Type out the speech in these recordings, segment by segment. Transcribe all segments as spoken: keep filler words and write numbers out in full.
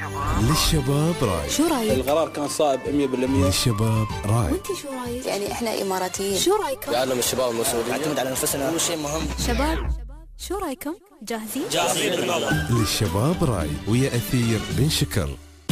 للشباب راي. شو رايك؟ القرار كان صائب مية بالمية. للشباب راي. وانت شو رايك؟ يعني احنا اماراتيين. شو رايكم؟ يعلم الشباب المسؤولين نعتمد على نفسنا، هو شيء مهم. شباب شو رايكم؟ جاهزين؟ جاهزين. للشباب راي ويا أثير بن شكر.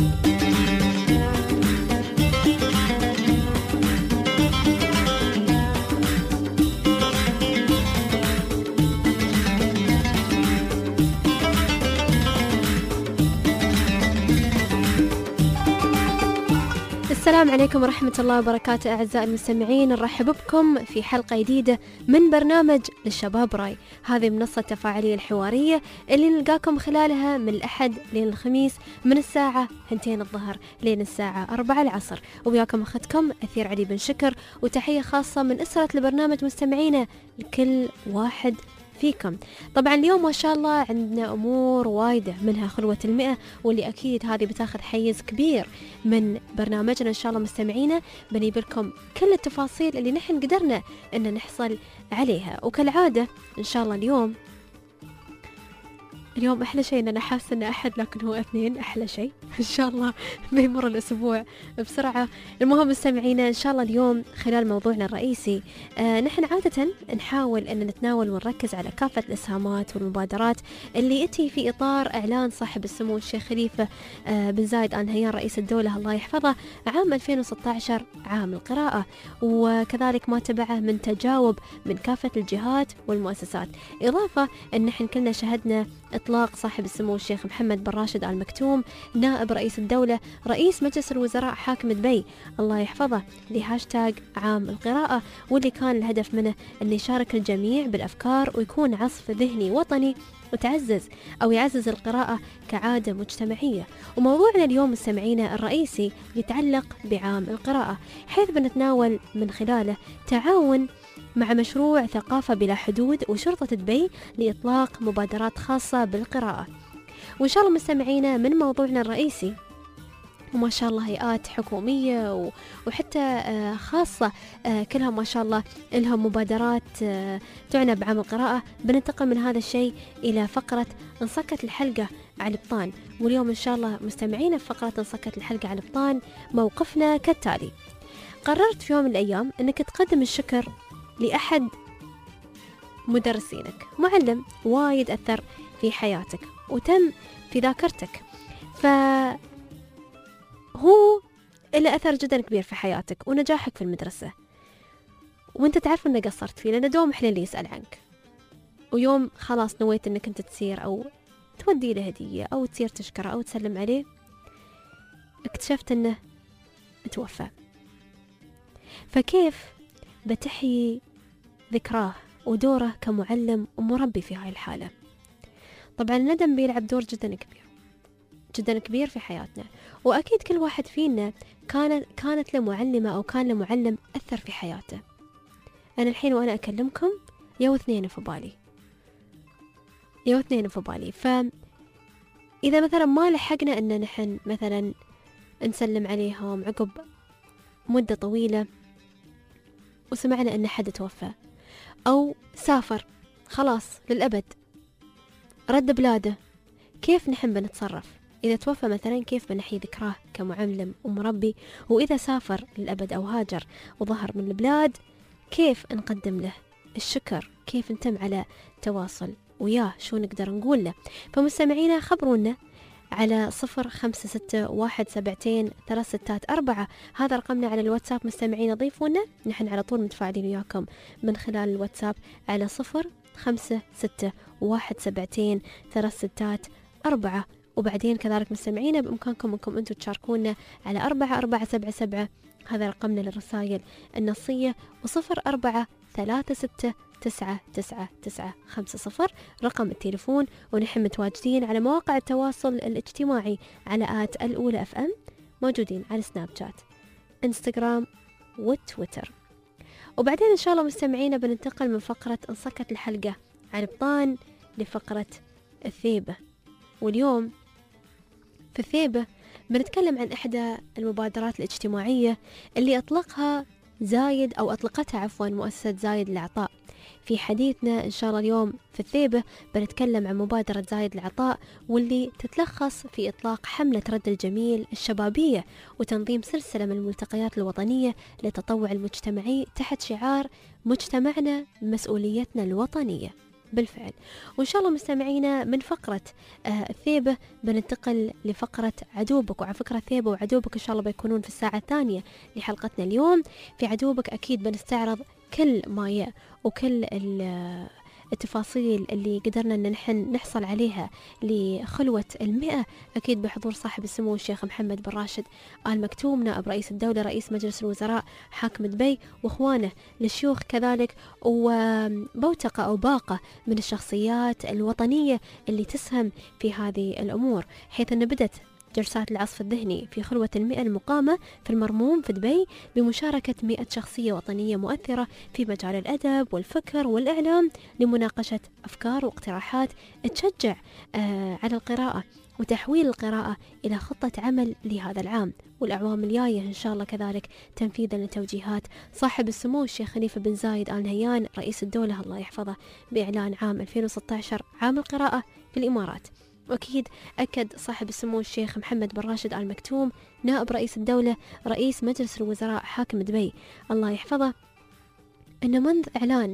السلام عليكم ورحمة الله وبركاته أعزائي المستمعين، نرحب بكم في حلقة جديدة من برنامج للشباب راي. هذه منصة التفاعلية الحوارية اللي نلقاكم خلالها من الأحد لين الخميس من الساعة اثنتين الظهر لين الساعة أربعة العصر، وياكم أختكم أثير علي بن شكر. وتحية خاصة من أسرة البرنامج مستمعينا لكل واحد فيكم. طبعا اليوم ما شاء الله عندنا أمور وايدة، منها خلوة المئة، واللي أكيد هذه بتاخذ حيز كبير من برنامجنا. إن شاء الله مستمعينا بنجيب لكم كل التفاصيل اللي نحن قدرنا أن نحصل عليها. وكالعادة إن شاء الله اليوم اليوم أحلى شيء إن أنا حاسة إنه أحد لكن هو اثنين، أحلى شيء. إن شاء الله بيمر الأسبوع بسرعة. المهم مستمعينا إن شاء الله اليوم خلال موضوعنا الرئيسي آه نحن عادة نحاول أن نتناول ونركز على كافة الإسهامات والمبادرات اللي أتي في إطار إعلان صاحب السمو الشيخ خليفة آه بن زايد آل نهيان رئيس الدولة الله يحفظه عام ألفين وستة عشر عام القراءة، وكذلك ما تبعه من تجاوب من كافة الجهات والمؤسسات. إضافة أن نحن كلنا شهدنا إطلاق صاحب السمو الشيخ محمد بن راشد آل مكتوم نائب رئيس الدولة رئيس مجلس الوزراء حاكم دبي الله يحفظه لهاشتاج عام القراءة، واللي كان الهدف منه أن يشارك الجميع بالأفكار ويكون عصف ذهني وطني وتعزز أو يعزز القراءة كعادة مجتمعية. وموضوعنا اليوم مستمعينا الرئيسي يتعلق بعام القراءة، حيث بنتناول من خلاله تعاون مع مشروع ثقافة بلا حدود وشرطة دبي لإطلاق مبادرات خاصة بالقراءة. وإن شاء الله مستمعينا من موضوعنا الرئيسي، وما شاء الله هيئات حكومية وحتى خاصة كلها ما شاء الله لهم مبادرات تعنى بعام القراءة، بننتقل من هذا الشيء إلى فقرة انصكت الحلقة على البطان. واليوم إن شاء الله مستمعينا في فقرة انصكت الحلقة على البطان موقفنا كالتالي. قررت في يوم من الأيام أنك تقدم الشكر لأحد مدرسينك، معلم وايد أثر في حياتك وتم في ذاكرتك، فهو اللي أثر جدا كبير في حياتك ونجاحك في المدرسة، وانت تعرف أنه قصرت فيه لأنه دوم إحنا اللي يسأل عنك. ويوم خلاص نويت أنك انت تسير أو تودي له هدية أو تسير تشكره أو تسلم عليه، اكتشفت أنه توفى. فكيف بتحيي ذكراه ودوره كمعلم ومربي في هاي الحالة؟ طبعا الندم بيلعب دور جدا كبير جدا كبير في حياتنا، وأكيد كل واحد فينا كانت كانت له معلمة أو كان له معلم أثر في حياته. أنا الحين وأنا أكلمكم يو اثنين في بالي يو اثنين في بالي فإذا مثلا ما لحقنا أن نحن مثلا نسلم عليهم عقب مدة طويلة وسمعنا أن حد توفى أو سافر خلاص للأبد رد بلاده، كيف نحن بنتصرف؟ إذا توفى مثلا كيف بنحيي ذكراه كمعلم ومربي؟ وإذا سافر للأبد أو هاجر وظهر من البلاد كيف نقدم له الشكر؟ كيف نتم على تواصل وياه؟ شو نقدر نقول له؟ فمستمعينا خبرونا على صفر خمسة ستة واحد سبعتين ثلاث ستات أربعة، هذا رقمنا على الواتساب. مستمعين ضيفونا، نحن على طول متفاعلين وياكم من خلال الواتساب على صفر خمسة ستة واحد سبعتين ثلاث ستات أربعة. وبعدين كذلك مستمعين بإمكانكم أنكم أنتم تشاركونا على أربعة أربعة سبعة سبعة، هذا رقمنا للرسائل النصية، وصفر أربعة ثلاثة ستة تسعة تسعة تسعة خمسة صفر رقم التليفون. ونحن متواجدين على مواقع التواصل الاجتماعي على آت الأولى أف أم، موجودين على سناب شات، إنستغرام وتويتر. وبعدين إن شاء الله مستمعينا بننتقل من فقرة انصكت الحلقة على البطان لفقرة الثيبة. واليوم في الثيبة بنتكلم عن إحدى المبادرات الاجتماعية اللي أطلقها زايد أو أطلقتها عفوا مؤسسة زايد للعطاء في حديثنا إن شاء الله اليوم في الثيبة بنتكلم عن مبادرة زايد العطاء، واللي تتلخص في إطلاق حملة رد الجميل الشبابية وتنظيم سلسلة من الملتقيات الوطنية للتطوع المجتمعي تحت شعار مجتمعنا مسؤوليتنا الوطنية. بالفعل، وإن شاء الله مستمعينا من فقرة آه الثيبة بننتقل لفقرة عدوبك. وعلى فكرة الثيبة وعدوبك إن شاء الله بيكونون في الساعة الثانية لحلقتنا اليوم. في عدوبك أكيد بنستعرض كل ما ي... وكل التفاصيل اللي قدرنا أن نحن نحصل عليها لخلوة المئة، أكيد بحضور صاحب السمو الشيخ محمد بن راشد آل مكتوم نائب رئيس الدولة رئيس مجلس الوزراء حاكم دبي، وإخوانه للشيوخ كذلك، وبوتقة أو باقة من الشخصيات الوطنية اللي تسهم في هذه الأمور، حيث أن بدت جلسات العصف الذهني في خلوة المئة المقامة في المرموم في دبي بمشاركة مئة شخصية وطنية مؤثرة في مجال الأدب والفكر والإعلام لمناقشة أفكار واقتراحات تشجع آه على القراءة وتحويل القراءة إلى خطة عمل لهذا العام والأعوام الجاية إن شاء الله، كذلك تنفيذا لتوجيهات صاحب السمو الشيخ خليفة بن زايد آل نهيان رئيس الدولة الله يحفظه بإعلان عام ألفين وستة عشر عام القراءة في الإمارات. وأكيد أكد صاحب السمو الشيخ محمد بن راشد آل مكتوم نائب رئيس الدولة رئيس مجلس الوزراء حاكم دبي الله يحفظه أن منذ إعلان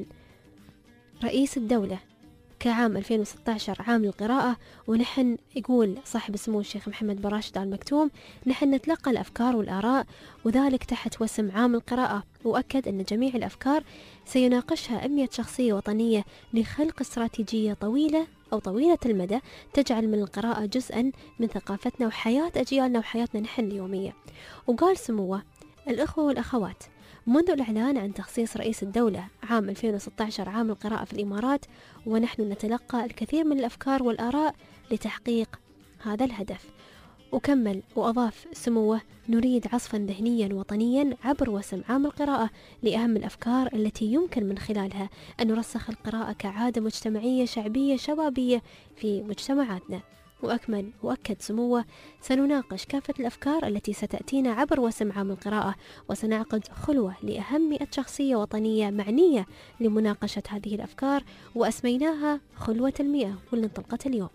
رئيس الدولة كعام ألفين وستة عشر عام القراءة، ونحن يقول صاحب السمو الشيخ محمد بن راشد آل مكتوم نحن نتلقى الأفكار والآراء وذلك تحت وسم عام القراءة، وأكد أن جميع الأفكار سيناقشها مئة شخصية وطنية لخلق استراتيجية طويلة أو طويلة المدى تجعل من القراءة جزءا من ثقافتنا وحياة أجيالنا وحياتنا نحن اليومية. وقال سموه الأخوة والأخوات منذ الإعلان عن تخصيص رئيس الدولة عام ألفين وستة عشر عام القراءة في الإمارات ونحن نتلقى الكثير من الأفكار والآراء لتحقيق هذا الهدف. وكمل وأضاف سموه نريد عصفا ذهنيا وطنيا عبر وسم عام القراءة لأهم الأفكار التي يمكن من خلالها أن نرسخ القراءة كعادة مجتمعية شعبية شبابية في مجتمعاتنا. وأكمل وأكد سموه سنناقش كافة الأفكار التي ستأتينا عبر وسم عام القراءة، وسنعقد خلوة لأهم مئة شخصية وطنية معنية لمناقشة هذه الأفكار وأسميناها خلوة المئة واللي انطلقت اليوم.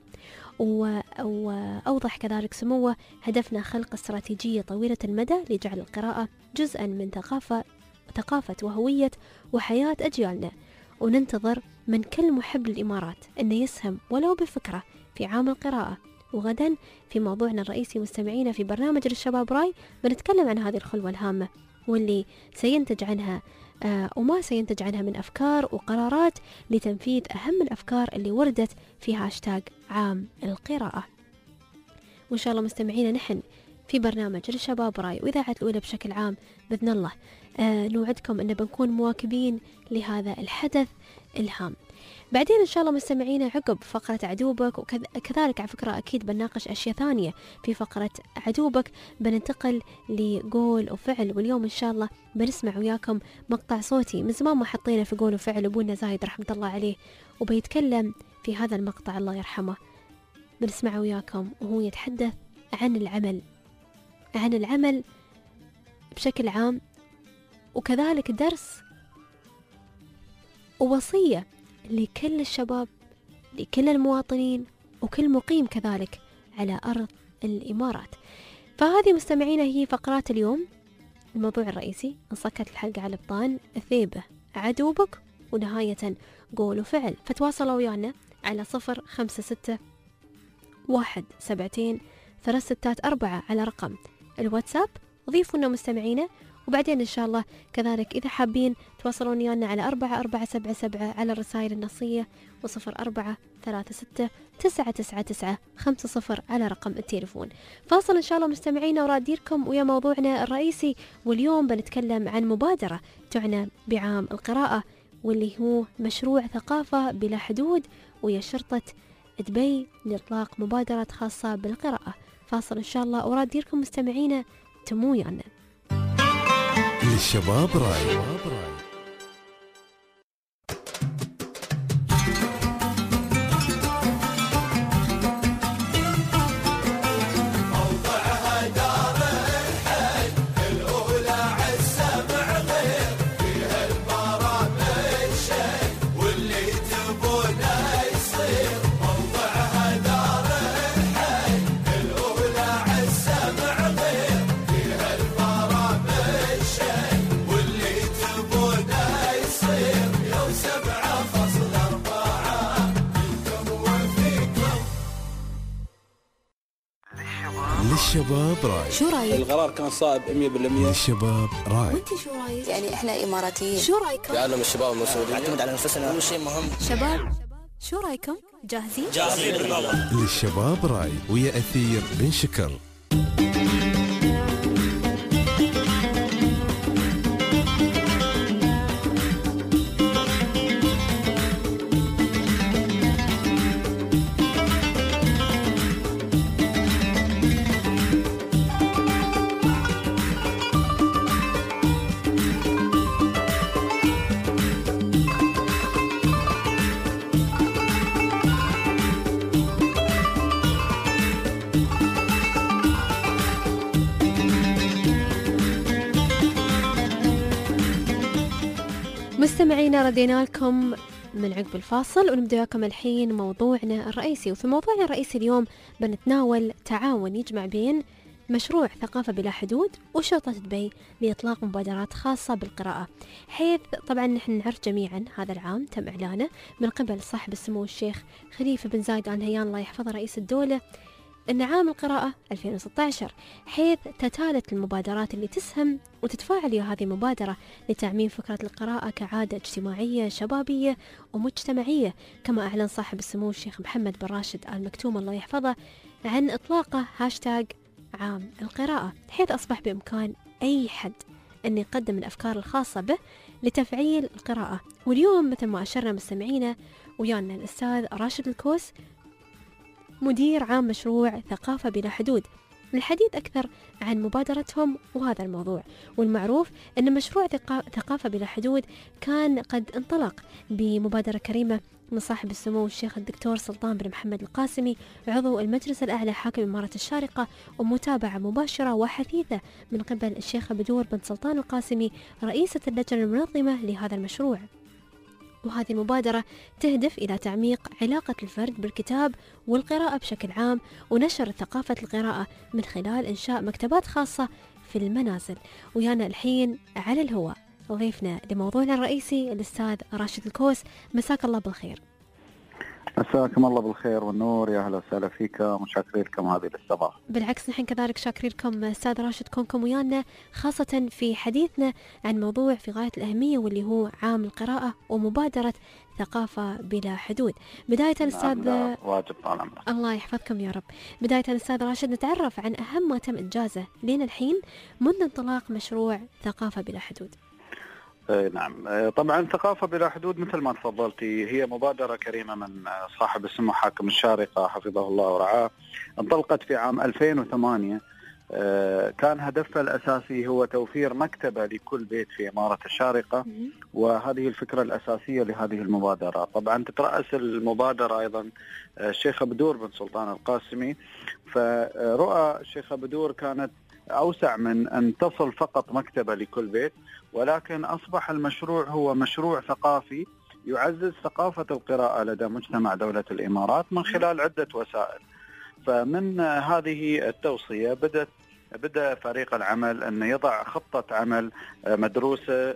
وأوضح كذلك سموه هدفنا خلق استراتيجية طويلة المدى لجعل القراءة جزءا من ثقافة ثقافة وهوية وحياة أجيالنا، وننتظر من كل محب للإمارات أن يسهم ولو بفكرة في عام القراءة. وغدا في موضوعنا الرئيسي مستمعينا في برنامج الشباب راي بنتكلم عن هذه الخلوة الهامة واللي سينتج عنها آه وما سينتج عنها من أفكار وقرارات لتنفيذ أهم الأفكار اللي وردت في هاشتاج عام القراءة. وإن شاء الله مستمعينا نحن في برنامج الشباب راي وإذاعة الأولى بشكل عام بإذن الله آه نوعدكم أن بنكون مواكبين لهذا الحدث الهام. بعدين إن شاء الله مستمعينا عقب فقرة عدوبك وكذلك على فكرة أكيد بنناقش أشياء ثانية في فقرة عدوبك، بننتقل لقول وفعل. واليوم إن شاء الله بنسمع وياكم مقطع صوتي من زمان ما حطينا في قول وفعل أبونا زايد رحمة الله عليه، وبيتكلم في هذا المقطع الله يرحمه بنسمع وياكم وهو يتحدث عن العمل عن العمل بشكل عام، وكذلك درس ووصية لكل الشباب لكل المواطنين وكل مقيم كذلك على أرض الإمارات. فهذه مستمعينا هي فقرات اليوم. الموضوع الرئيسي انصكت الحلقة على بطان الثيبة عدوبك ونهاية قول وفعل، فتواصلوا ويانا على صفر خمسة ستة واحد سبعتين ثلاث ستات أربعة على رقم الواتساب، ضيفوا لنا مستمعينا. وبعدين إن شاء الله كذلك إذا حابين تواصلون ويانا على أربعة أربعة سبعة سبعة على الرسائل النصية وصفر أربعة ثلاثة ستة تسعة تسعة تسعة خمسة صفر على رقم التليفون. فاصل إن شاء الله مستمعينا وراديركم ويا موضوعنا الرئيسي. واليوم بنتكلم عن مبادرة تعنى بعام القراءة واللي هو مشروع ثقافة بلا حدود ويا شرطة دبي لإطلاق مبادرة خاصة بالقراءة. فاصل إن شاء الله وراديركم مستمعينا تمو يانا للشباب راي. والأولى عالسبع غير فيها البرامج شيء للشباب راي. شو رايك؟ القرار كان صائب مية بالمية. للشباب راي. وانت شو رايك؟ يعني احنا اماراتيين، شو رايكم؟ يعلم الشباب المسؤولين، نعتمد على نفسنا، هو شيء مهم. شباب شو رايكم؟ جاهزين؟ جاهزين بالله. للشباب راي ويا أثير بن شكر. مستمعينا، ردينا لكم من عقب الفاصل ونبدأ وياكم الحين موضوعنا الرئيسي. وفي موضوعنا الرئيسي اليوم بنتناول تعاون يجمع بين مشروع ثقافة بلا حدود وشرطة دبي لإطلاق مبادرات خاصة بالقراءة، حيث طبعا نحن نعرف جميعا هذا العام تم إعلانه من قبل صاحب السمو الشيخ خليفة بن زايد آل نهيان الله يحفظه رئيس الدولة أن عام القراءة ألفين وستة عشر، حيث تتالت المبادرات اللي تسهم وتتفاعل ويا هذه المبادرة لتعميم فكرة القراءة كعادة اجتماعية شبابية ومجتمعية. كما أعلن صاحب السمو الشيخ محمد بن راشد آل مكتوم الله يحفظه عن إطلاقه هاشتاج عام القراءة، حيث أصبح بإمكان أي حد أن يقدم الأفكار الخاصة به لتفعيل القراءة. واليوم مثل ما أشرنا مستمعينا ويانا الأستاذ راشد الكوس مدير عام مشروع ثقافة بلا حدود للحديث أكثر عن مبادرتهم وهذا الموضوع. والمعروف أن مشروع ثقافة بلا حدود كان قد انطلق بمبادرة كريمة من صاحب السمو الشيخ الدكتور سلطان بن محمد القاسمي عضو المجلس الأعلى حاكم إمارة الشارقة، ومتابعة مباشرة وحثيثة من قبل الشيخ بدور بن سلطان القاسمي رئيسة اللجنة المنظمة لهذا المشروع. وهذه المبادرة تهدف إلى تعميق علاقة الفرد بالكتاب والقراءة بشكل عام ونشر ثقافة القراءة من خلال إنشاء مكتبات خاصة في المنازل. ويانا الحين على الهواء ضيفنا لموضوعنا الرئيسي الأستاذ راشد الكوس، مساك الله بالخير. مساكم الله بالخير والنور، يا أهلا وسهلا فيكم وشاكرين لكم هذه الاستضافة. بالعكس نحن كذلك شاكرين لكم أستاذ راشد كونكم ويانا، خاصة في حديثنا عن موضوع في غاية الأهمية واللي هو عام القراءة ومبادرة ثقافة بلا حدود. بداية الأستاذ نعم، واجب طال عمرك. الله يحفظكم يا رب. بداية الأستاذ راشد نتعرف عن أهم ما تم إنجازه لين الحين منذ انطلاق مشروع ثقافة بلا حدود. نعم، طبعا ثقافة بلا حدود مثل ما تفضلتي هي مبادرة كريمة من صاحب السمو حاكم الشارقة حفظه الله ورعاه، انطلقت في عام ألفين وثمانية. كان هدفها الأساسي هو توفير مكتبة لكل بيت في إمارة الشارقة، وهذه الفكرة الأساسية لهذه المبادرة. طبعا تترأس المبادرة أيضا الشيخ بدور بن سلطان القاسمي، فرؤى الشيخ بدور كانت أوسع من أن تصل فقط مكتبة لكل بيت، ولكن أصبح المشروع هو مشروع ثقافي يعزز ثقافة القراءة لدى مجتمع دولة الإمارات من خلال عدة وسائل. فمن هذه التوصية بدأت بدأ فريق العمل أن يضع خطة عمل مدروسة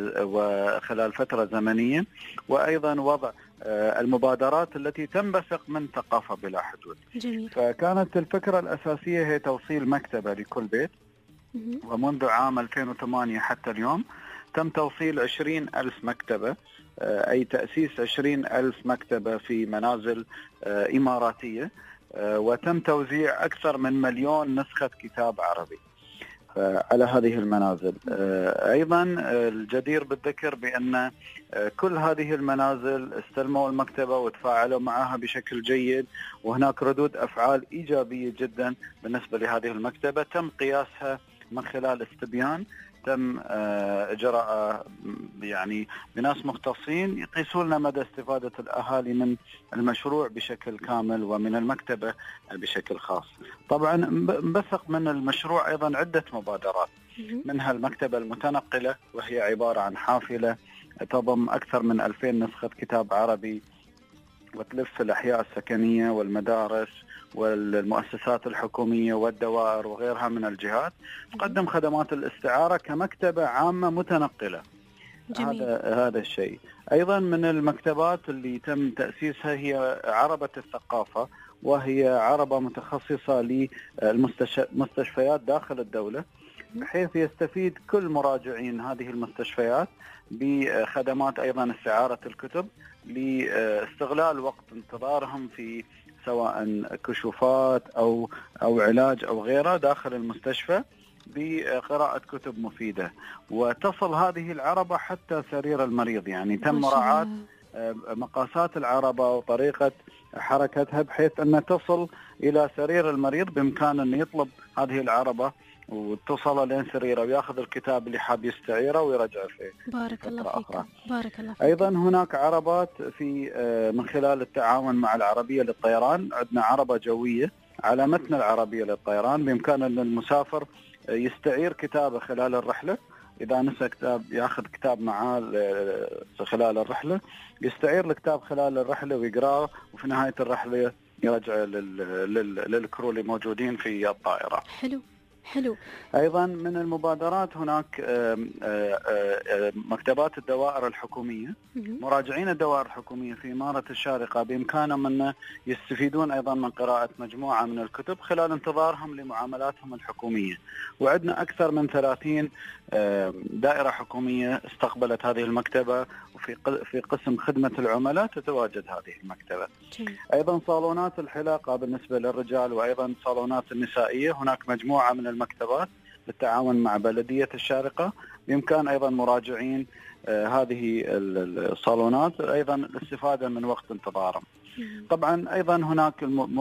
وخلال فترة زمنية، وأيضا وضع المبادرات التي تنبثق من ثقافة بلا حدود. جميل. فكانت الفكرة الأساسية هي توصيل مكتبة لكل بيت، ومنذ عام ألفين وثمانية حتى اليوم تم توصيل عشرين ألف مكتبة، أي تأسيس عشرين ألف مكتبة في منازل إماراتية، وتم توزيع أكثر من مليون نسخة كتاب عربي على هذه المنازل. أيضا الجدير بالذكر بأن كل هذه المنازل استلموا المكتبة وتفاعلوا معها بشكل جيد، وهناك ردود أفعال إيجابية جدا بالنسبة لهذه المكتبة. تم قياسها من خلال استبيان تم إجراء يعني بناس مختصين يقيسون لنا مدى استفادة الأهالي من المشروع بشكل كامل ومن المكتبة بشكل خاص. طبعا انبثق من المشروع أيضا عدة مبادرات، منها المكتبة المتنقلة، وهي عبارة عن حافلة تضم أكثر من ألفين نسخة كتاب عربي وتلف الأحياء السكنية والمدارس والمؤسسات الحكومية والدوائر وغيرها من الجهات، تقدم خدمات الاستعارة كمكتبة عامة متنقلة. جميل. هذا هذا الشيء. أيضا من المكتبات اللي تم تأسيسها هي عربة الثقافة، وهي عربة متخصصة للمستشفيات داخل الدولة، بحيث يستفيد كل مراجعين هذه المستشفيات بخدمات أيضا استعارة الكتب لاستغلال وقت انتظارهم في سواء كشوفات أو أو علاج أو غيره داخل المستشفى بقراءة كتب مفيدة. وتصل هذه العربة حتى سرير المريض، يعني تم مراعاة مقاسات العربة وطريقة حركتها بحيث أن تصل إلى سرير المريض، بإمكان أن يطلب هذه العربة وتصل لين سريره وياخذ الكتاب اللي حاب يستعيره ويرجع فيه. بارك الله فيك. بارك الله فيك. أيضا هناك عربات في من خلال التعاون مع العربية للطيران. عندنا عربة جوية على متن العربية للطيران، بإمكان أن المسافر يستعير كتابه خلال الرحلة. إذا نسى كتاب ياخذ كتاب معاه خلال الرحلة، يستعير الكتاب خلال الرحلة ويقراه، وفي نهاية الرحلة يرجع للكرو اللي موجودين في الطائرة. حلو حلو. أيضا من المبادرات هناك مكتبات الدوائر الحكومية. مراجعين الدوائر الحكومية في إمارة الشارقة بإمكانهم أن يستفيدون أيضا من قراءة مجموعة من الكتب خلال انتظارهم لمعاملاتهم الحكومية. وعندنا أكثر من ثلاثين دائرة حكومية استقبلت هذه المكتبة، وفي في قسم خدمة العملاء تتواجد هذه المكتبة. أيضا صالونات الحلاقة بالنسبة للرجال، وأيضا صالونات النسائية. هناك مجموعة من المكتبات بالتعاون مع بلدية الشارقة، بإمكان أيضا مراجعين آه هذه الصالونات أيضا الاستفادة من وقت انتظارهم. طبعا أيضا هناك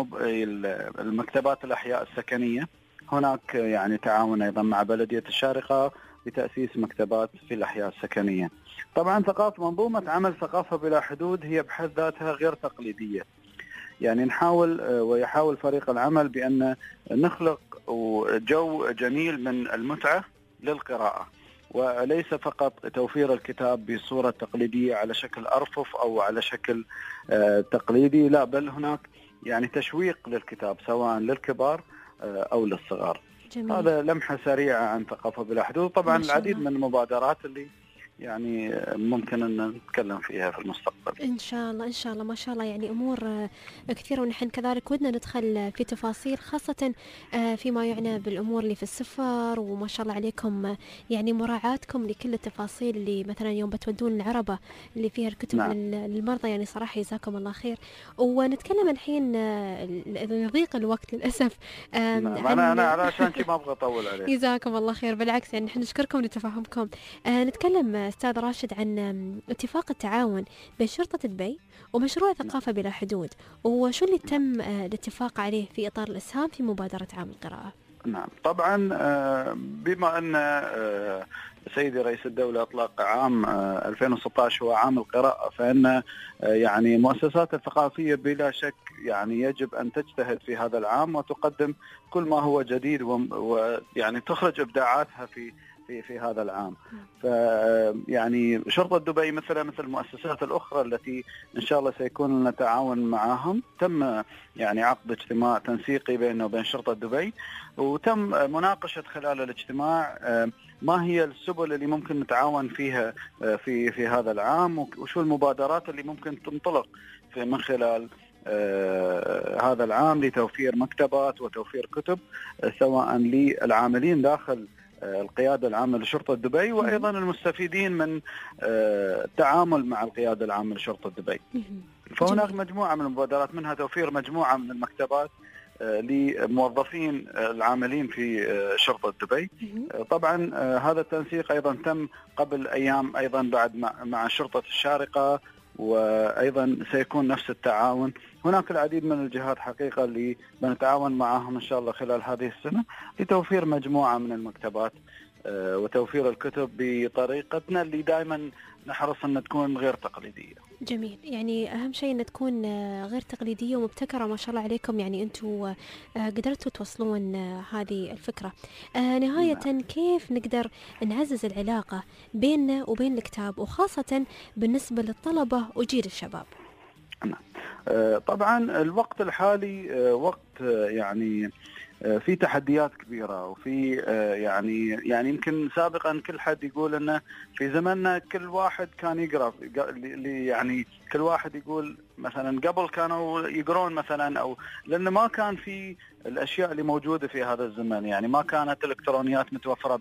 المكتبات الأحياء السكنية. هناك يعني تعاون أيضا مع بلدية الشارقة بتأسيس مكتبات في الأحياء السكنية. طبعا ثقافة منظومة عمل ثقافة بلا حدود هي بحد ذاتها غير تقليدية. يعني نحاول ويحاول فريق العمل بأن نخلق جو جميل من المتعة للقراءة، وليس فقط توفير الكتاب بصورة تقليدية على شكل أرفف أو على شكل تقليدي، لا، بل هناك يعني تشويق للكتاب سواء للكبار أو للصغار. جميل. هذا لمحة سريعة عن ثقافة بلا حدود. طبعا العديد من المبادرات اللي يعني ممكن أن نتكلم فيها في المستقبل إن شاء الله. إن شاء الله ما شاء الله، يعني أمور كثيرة، ونحن كذلك ودنا ندخل في تفاصيل خاصة فيما يعنى بالأمور اللي في السفر. وما شاء الله عليكم يعني مراعاتكم لكل التفاصيل اللي مثلا يوم بتودون العربة اللي فيها الكتب. نعم. للمرضى، يعني صراحة جزاكم الله خير. ونتكلم الحين يضيق الوقت للأسف. نعم. أنا أنا علشان كي ما أبغى أطول عليك. جزاكم الله خير، بالعكس يعني نحن نشكركم لتفاهمكم. نتكلم أستاذ راشد عن اتفاق التعاون بين شرطة دبي ومشروع ثقافة بلا حدود، وشو اللي تم الاتفاق عليه في إطار الإسهام في مبادرة عام القراءة؟ نعم، طبعا بما أن سيدي رئيس الدولة أطلق عام ألفين وستة عشر هو عام القراءة، فإن يعني المؤسسات الثقافية بلا شك يعني يجب أن تجتهد في هذا العام وتقدم كل ما هو جديد، ويعني تخرج إبداعاتها في في في هذا العام. فيعني شرطة دبي مثلا مثل المؤسسات الأخرى التي إن شاء الله سيكون لنا تعاون معهم، تم يعني عقد اجتماع تنسيقي بيننا وبين شرطة دبي، وتم مناقشة خلال الاجتماع ما هي السبل اللي ممكن نتعاون فيها في في هذا العام، وشو المبادرات اللي ممكن تنطلق في من خلال آه هذا العام لتوفير مكتبات وتوفير كتب آه سواء للعاملين داخل آه القيادة العامة لشرطة دبي، وأيضا المستفيدين من آه التعامل مع القيادة العامة لشرطة دبي. فهناك مجموعة من المبادرات، منها توفير مجموعة من المكتبات آه لموظفين آه العاملين في آه شرطة دبي. آه طبعا آه هذا التنسيق أيضا تم قبل أيام أيضا بعد مع, مع شرطة الشارقة، وأيضا سيكون نفس التعاون. هناك العديد من الجهات حقيقة اللي بنتعاون معهم إن شاء الله خلال هذه السنة لتوفير مجموعة من المكتبات وتوفير الكتب بطريقتنا اللي دائما نحرص أن تكون غير تقليدية. جميل، يعني أهم شيء أن تكون غير تقليدية ومبتكرة. ما شاء الله عليكم، يعني أنتوا قدرتوا توصلون هذه الفكرة. نهاية نعم. كيف نقدر نعزز العلاقة بيننا وبين الكتاب، وخاصة بالنسبة للطلبة وجيل الشباب؟ نعم. طبعا الوقت الحالي وقت يعني في تحديات كبيرة، وفي يعني يعني يمكن سابقا كل حد يقول انه في زمننا كل واحد كان يقرأ، يعني كل واحد يقول مثلا قبل كانوا يقرون مثلا، او لأنه ما كان في الأشياء اللي موجودة في هذا الزمن، يعني ما كانت الإلكترونيات متوفرة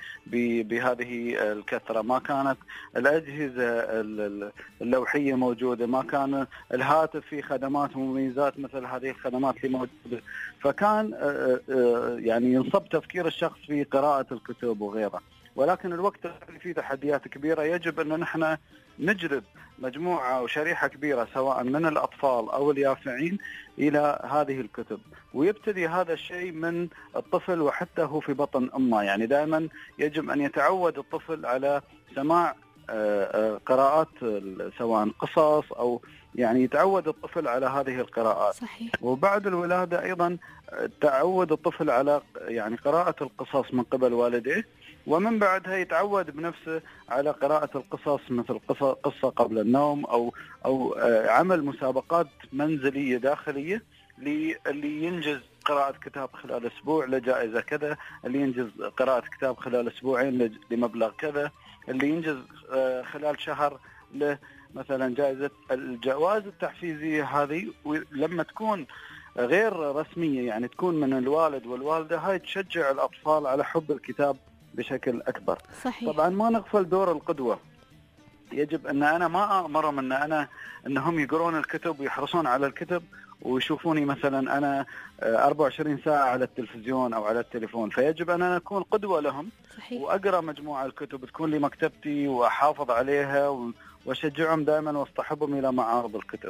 بهذه الكثرة، ما كانت الأجهزة اللوحية موجودة، ما كان الهاتف في خدمات ومميزات مثل هذه الخدمات اللي موجودة، فكان يعني ينصب تفكير الشخص في قراءة الكتب وغيرها. ولكن الوقت اللي فيه تحديات كبيرة يجب أن نحن نجذب مجموعة وشريحة كبيرة سواء من الأطفال أو اليافعين إلى هذه الكتب، ويبتدي هذا الشيء من الطفل وحتى هو في بطن أمه. يعني دائما يجب أن يتعود الطفل على سماع قراءات سواء قصص أو يعني يتعود الطفل على هذه القراءات. صحيح. وبعد الولادة أيضا تعود الطفل على يعني قراءة القصص من قبل والديه، ومن بعدها يتعود بنفسه على قراءة القصص مثل قصة, قصة قبل النوم أو أو عمل مسابقات منزلية داخلية اللي ينجز قراءة كتاب خلال أسبوع لجائزة كذا، اللي ينجز قراءة كتاب خلال أسبوعين لمبلغ كذا، اللي ينجز خلال شهر له مثلا جائزة. الجوائز التحفيزية هذه لما تكون غير رسمية، يعني تكون من الوالد والوالدة، هاي تشجع الأطفال على حب الكتاب بشكل أكبر. صحيح. طبعا ما نغفل دور القدوة، يجب أن أنا ما أمرهم أن أنا أنهم يقرون الكتب ويحرصون على الكتب ويشوفوني مثلا أنا أربعة وعشرين ساعة على التلفزيون أو على التليفون، فيجب أن أنا أكون قدوة لهم. صحيح. وأقرأ مجموعة الكتب تكون لي مكتبتي وأحافظ عليها وأشجعهم دائما واصطحبهم إلى معارض الكتب.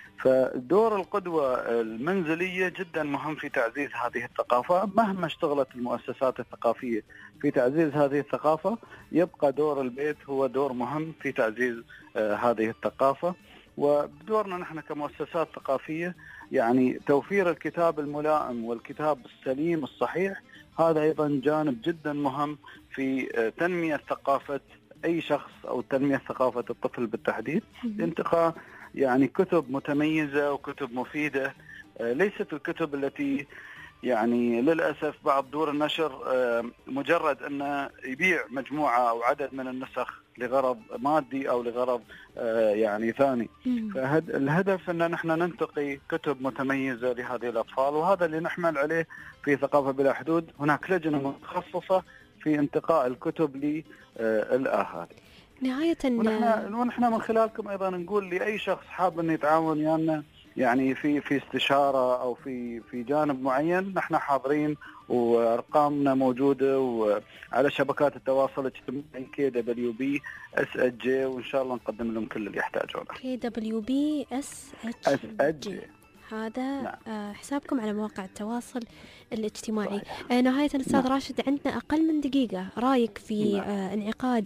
فدور القدوة المنزلية جدا مهم في تعزيز هذه الثقافة. مهما اشتغلت المؤسسات الثقافية في تعزيز هذه الثقافة، يبقى دور البيت هو دور مهم في تعزيز آه هذه الثقافة. وبدورنا نحن كمؤسسات ثقافية يعني توفير الكتاب الملائم والكتاب السليم الصحيح، هذا أيضا جانب جدا مهم في آه تنمية ثقافة أي شخص أو تنمية ثقافة الطفل بالتحديد. انتقاء يعني كتب متميزة وكتب مفيدة، ليست الكتب التي يعني للأسف بعض دور النشر مجرد أنه يبيع مجموعة أو عدد من النسخ لغرض مادي أو لغرض يعني ثاني. فالهدف أن نحن ننتقي كتب متميزة لهذه الأطفال، وهذا اللي نحمل عليه في ثقافة بلا حدود. هناك لجنة متخصصة في انتقاء الكتب للأهالي. نهاية ونحن, ونحن من خلالكم أيضا نقول لأي شخص حاب أن يتعاون يعني, يعني في في استشارة أو في في جانب معين، نحن حاضرين وأرقامنا موجودة وعلى شبكات التواصل الاجتماعي كي دبليو بي إس إتش جي، وإن شاء الله نقدم لهم كل اللي يحتاجونه. كي دبليو بي إس إتش جي هذا. نعم. حسابكم على مواقع التواصل الاجتماعي. آه نهاية الأستاذ نعم. راشد، عندنا أقل من دقيقة، رأيك في نعم. آه انعقاد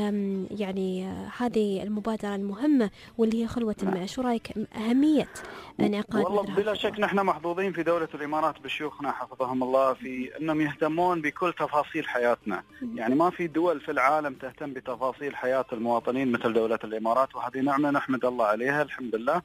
يعني آه هذه المبادرة المهمة واللي هي خلوة نعم. الماء، شو رأيك أهمية انعقاد؟ والله بلا شك نحن محظوظين في دولة الإمارات بشيوخنا حفظهم الله في أنهم يهتمون بكل تفاصيل حياتنا. يعني ما في دول في العالم تهتم بتفاصيل حياة المواطنين مثل دولة الإمارات، وهذه نعمة نحمد الله عليها الحمد لله.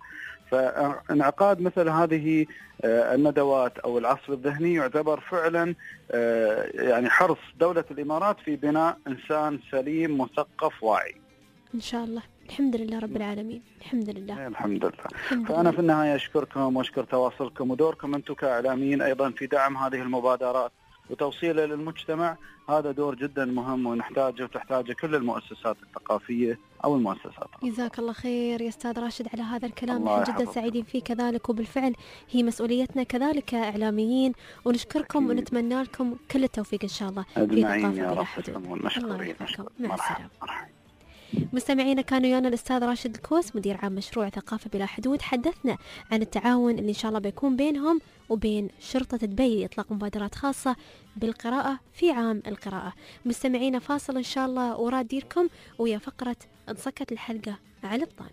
فانعقاد مثل هذه الندوات أو العصر الذهني يعتبر فعلا يعني حرص دولة الإمارات في بناء إنسان سليم مثقف واعي. إن شاء الله. الحمد لله رب العالمين. الحمد لله. الحمد لله. الحمد فأنا لله. في النهاية أشكركم وأشكر تواصلكم ودوركم أنتم كإعلاميين أيضا في دعم هذه المبادرات وتوصيلها للمجتمع. هذا دور جدا مهم ونحتاجه وتحتاجه كل المؤسسات الثقافية أو المؤسسات. جزاك الله خير يا أستاذ راشد على هذا الكلام، نحن جدا سعيدين فيه كذلك، وبالفعل هي مسؤوليتنا كذلك كإعلاميين، ونشكركم أكيد. ونتمنى لكم كل التوفيق إن شاء الله في ثقافة بلا حدود. الله يحفظكم. مع السلامة. مستمعينا، كانوا ويانا الأستاذ راشد الكوس مدير عام مشروع ثقافة بلا حدود، حدثنا عن التعاون اللي إن شاء الله بيكون بينهم وبين شرطة دبي لإطلاق مبادرات خاصة بالقراءة في عام القراءة. مستمعينا، فاصل إن شاء الله ورا ديركم ويا فقرة انصكت الحلقة على البطان.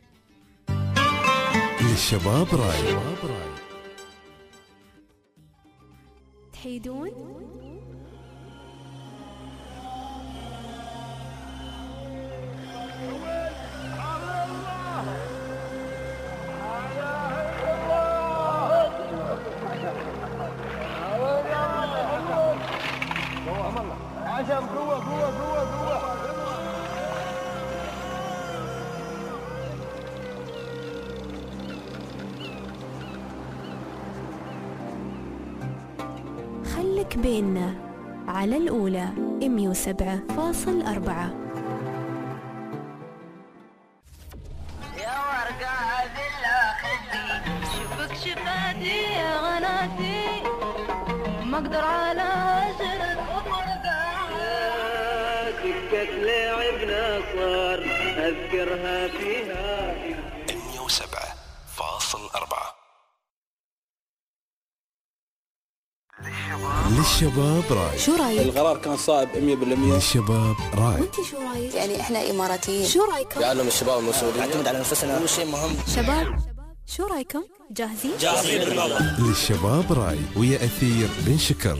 للشباب راي تحيدون حسام قوة قوة قوة قوة. خلك بيننا على الأولى مية وسبعة فاصل أربعة. يا ورقة بالله خدي شوفك شفاتي يا غناتي ما اقدر على عشرة وفرقة. سكة لعبنا صار اذكرها فيها مية وسبعة فاصل أربعة. للشباب راي. شو رايك؟ القرار كان صائب مية بالمية. للشباب راي. وانتي شو رايك؟ يعني احنا اماراتيين، شو رايكم؟ يعلم الشباب المسؤولين نعتمد على نفسنا، هو شيء مهم. شباب شو رايكم؟ جاهزين؟ جاهزين بالله. للشباب راي ويا أثير بن شكر.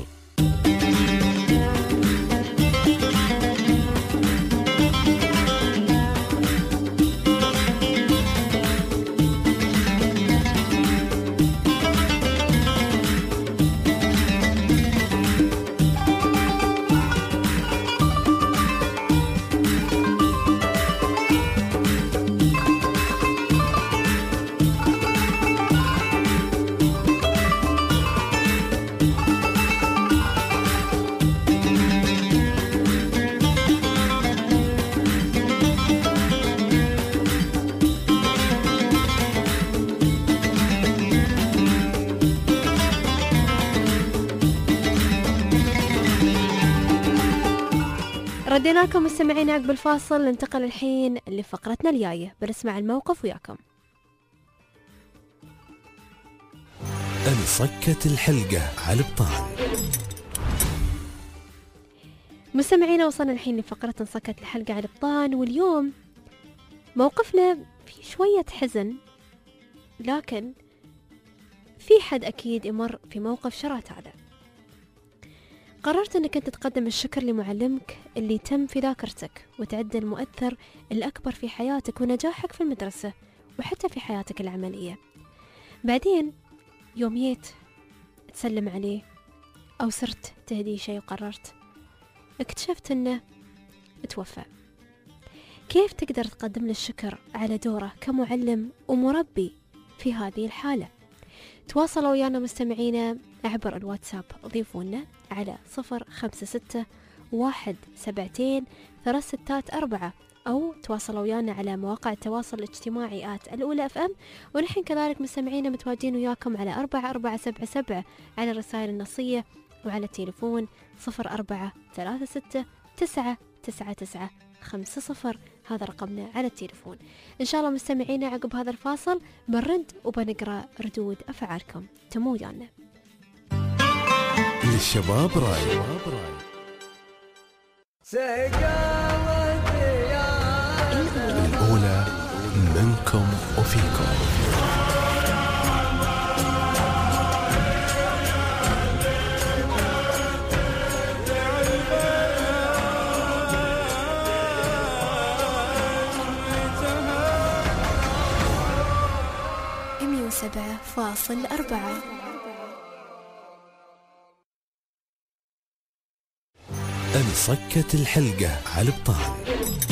ردينا لكم مستمعين عقب الفاصل. ننتقل الحين لفقرتنا الجاية، بنسمع الموقف وياكم. انصكت الحلقة على البطال. مستمعينا وصلنا الحين لفقرة انصكت الحلقة على البطان، واليوم موقفنا في شوية حزن، لكن في حد أكيد يمر في موقف شرات هذا. قررت أنك أنت تقدم الشكر لمعلمك اللي تم في ذاكرتك وتعد المؤثر الأكبر في حياتك ونجاحك في المدرسة وحتى في حياتك العملية. بعدين يوم جيت تسلم عليه أو صرت تهدي شيء وقررت اكتشفت أنه توفى. كيف تقدر تقدم له الشكر على دوره كمعلم ومربي في هذه الحالة؟ تواصلوا ويانا مستمعينا عبر الواتساب، ضيفونا على صفر خمسة ستة واحد سبعتين ثلاث ستات أربعة، أو تواصلوا ويانا على مواقع التواصل الاجتماعي آت الأولى أف أم. ونحن كذلك مستمعينا متواجدين وياكم على أربعة أربعة سبعة سبعة على الرسائل النصية، وعلى التليفون صفر أربعة ثلاثة ستة تسعة تسعة تسعة خمسة صفر، هذا رقمنا على التليفون. إن شاء الله مستمعينا عقب هذا الفاصل بنرد وبنقرأ ردود أفعالكم. تمو ويانا. للشباب راي. الأولى منكم وفيكم. مية وسبعة فاصل أربعة. انصكت الحلقة على البطال.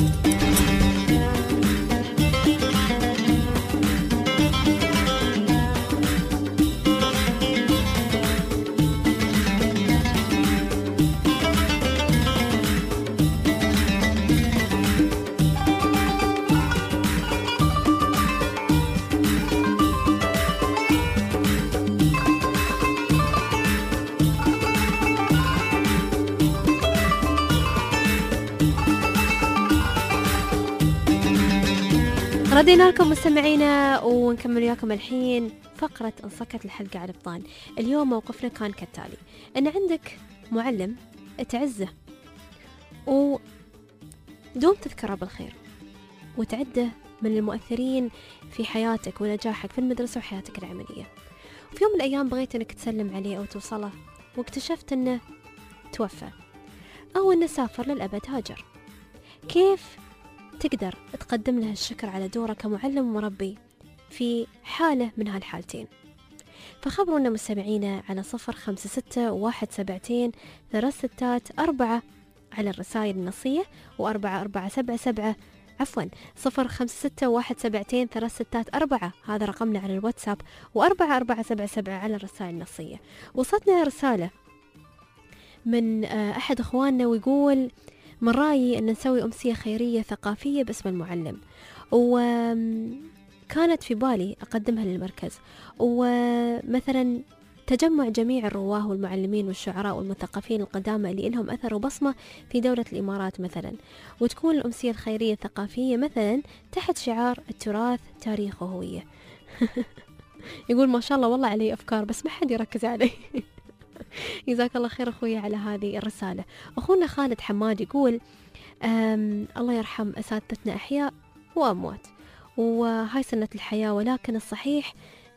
ردينا لكم مستمعينا ونكمل وياكم الحين فقرة انصكت الحلقة على البطان. اليوم موقفنا كان كالتالي: ان عندك معلم تعزه ودوم تذكره بالخير وتعده من المؤثرين في حياتك ونجاحك في المدرسة وحياتك العملية. وفي يوم من الأيام بغيت أنك تسلم عليه أو توصله واكتشفت أنه توفى أو أنه سافر للأبد هاجر. كيف تقدر تقدم له الشكر على دوره كمعلم ومربي في حالة من هالحالتين؟ فخبرونا مستمعينا على صفر خمسة ستة واحد سبعتين ثلاث ستات أربعة على الرسائل النصية، وأربعة أربعة سبعة سبعة عفوا صفر خمسة ستة واحد سبعتين ثلاث ستات أربعة، هذا رقمنا على الواتساب، وأربعة أربعة سبعة سبعة على الرسائل النصية. وصلتنا رسالة من أحد أخواننا ويقول: من رأيي أن نسوي أمسية خيرية ثقافية باسم المعلم، وكانت في بالي أقدمها للمركز، ومثلا تجمع جميع الرواه والمعلمين والشعراء والمثقفين القدامى اللي لهم أثر وبصمة في دولة الإمارات مثلا، وتكون الأمسية الخيرية الثقافية مثلا تحت شعار التراث تاريخ وهوية. يقول ما شاء الله والله علي أفكار بس ما حد يركز علي. جزاك الله خير أخوي على هذه الرسالة. أخونا خالد حماد يقول: الله يرحم أساتذتنا أحياء وأموات، وهاي سنة الحياة، ولكن الصحيح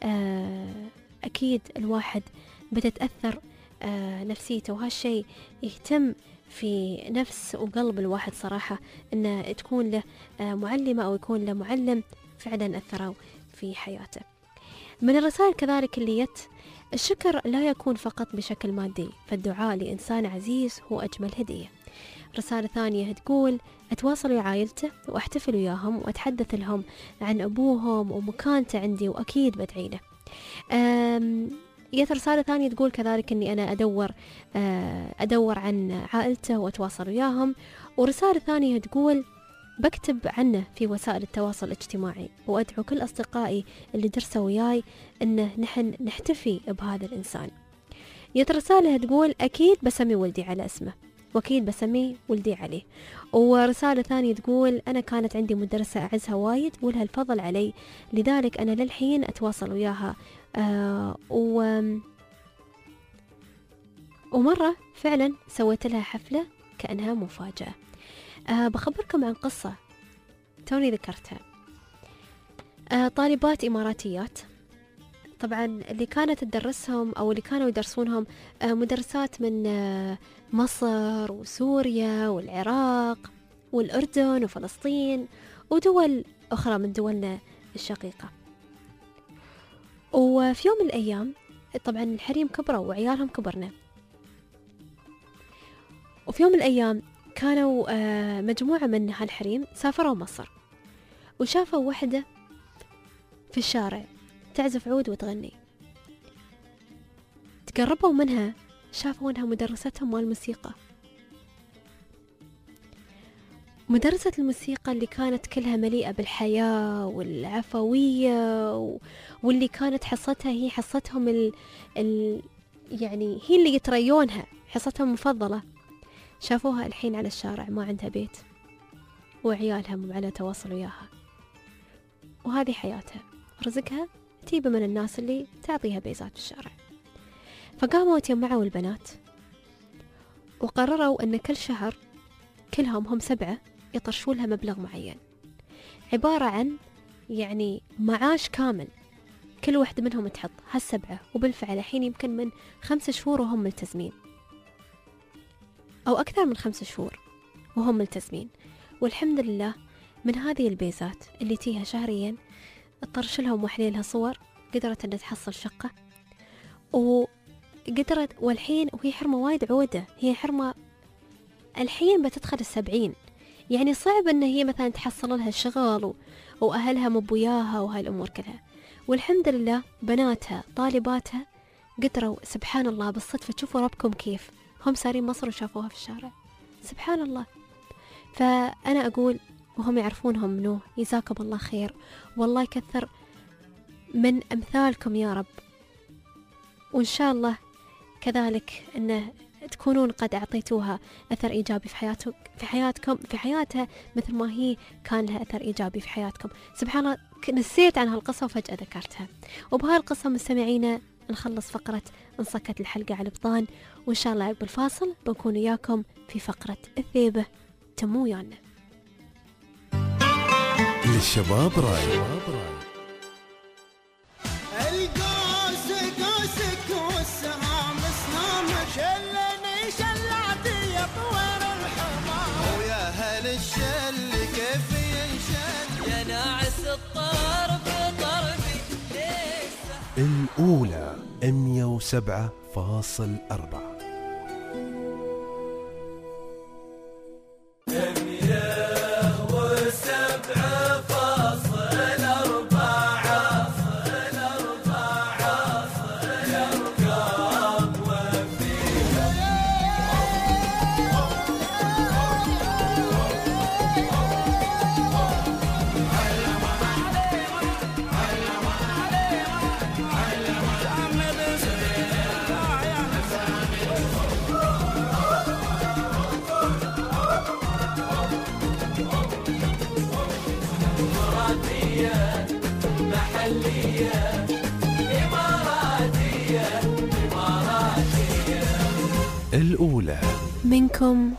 أكيد الواحد بتتأثر نفسيته، وهالشيء يهتم في نفس وقلب الواحد صراحة أن تكون له معلمة أو يكون له معلم فعلا أثروا في حياته. من الرسائل كذلك اللي يت: الشكر لا يكون فقط بشكل مادي، فالدعاء لإنسان عزيز هو أجمل هدية. رسالة ثانية تقول: أتواصل مع عائلته وأحتفل وياهم وأتحدث لهم عن أبوهم ومكانته عندي، وأكيد بدعي له. يت رسالة ثانية تقول كذلك أني أنا أدور أدور عن عائلته وأتواصل وياهم. ورسالة ثانية تقول: بكتب عنه في وسائل التواصل الاجتماعي، وأدعو كل أصدقائي اللي درسوا وياي أنه نحن نحتفي بهذا الإنسان. يت رسالة تقول: أكيد بسمي ولدي على اسمه، وأكيد بسمي ولدي عليه. ورسالة ثانية تقول: أنا كانت عندي مدرسة أعزها وايد ولها الفضل علي، لذلك أنا للحين أتواصل وياها. آه و... ومرة فعلا سويت لها حفلة كأنها مفاجأة. آه بخبركم عن قصة توني ذكرتها. آه طالبات إماراتيات، طبعا اللي كانت تدرسهم أو اللي كانوا يدرسونهم آه مدرسات من آه مصر وسوريا والعراق والأردن وفلسطين ودول أخرى من دولنا الشقيقة. وفي يوم من الأيام طبعا الحريم كبروا وعيالهم كبرنا، وفي يوم من الأيام كانوا آه مجموعة من هالحريم سافروا مصر، وشافوا وحدة في الشارع تعزف عود وتغني. تقربوا منها شافوا أنها مدرستهم مال الموسيقى، مدرسة الموسيقى اللي كانت كلها مليئة بالحياة والعفوية، واللي كانت حصتها هي حصتهم ال... ال... يعني هي اللي يتريونها، حصتهم المفضلة. شافوها الحين على الشارع ما عندها بيت، وعيالها على تواصل وياها، وهذه حياتها، رزقها تيبة من الناس اللي تعطيها بيزات في الشارع. فقاموا يتجمعوا البنات وقرروا أن كل شهر كلهم هم سبعة يطرشوا لها مبلغ معين، عبارة عن يعني معاش كامل كل واحدة منهم تحط هالسبعة. وبالفعل الحين يمكن من خمسة شهور وهم ملتزمين، أو أكثر من خمسة شهور وهم ملتزمين. والحمد لله من هذه البيزات اللي تيها شهريا اطرش لهم وحليلها صور، قدرت أن تحصل شقة، وقدرت والحين وهي حرمة وايد عودة، هي حرمة الحين بتدخل السبعين، يعني صعب أن هي مثلا تحصل لها الشغل و... وأهلها مبوياها وهاي الأمور كلها. والحمد لله بناتها طالباتها قدروا سبحان الله بالصدفة، تشوفوا ربكم كيف هم سارين مصر وشافوها في الشارع، سبحان الله. فأنا أقول وهم يعرفونهم منو، جزاكم الله خير، والله يكثر من أمثالكم يا رب، وإن شاء الله كذلك أنه تكونون قد أعطيتوها أثر إيجابي في حياتك في حياتكم في حياتها مثل ما هي كان لها أثر إيجابي في حياتكم. سبحان الله نسيت عن هالقصة وفجأة ذكرتها. وبهالقصة مستمعينا نخلص فقرة انصكت الحلقة على البطان، وإن شاء الله عقب الفاصل بنكون وياكم في فقرة الثيبة. تمو ويانا. للشباب راي. القوس قوسك والسهام سهامك، شلني شلعتي يا طوير الحمام، ويا هل الشل كيف ينشل يا ناعس الطرب طربي لسه. الأولى مية وسبعة فاصل أربعة. منكم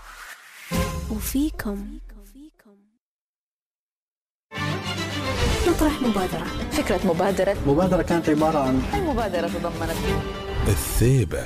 وفيكم. نطرح مبادرة. فكرة مبادرة مبادرة كانت عبارة عن أي مبادرة تضمنت الثيبة.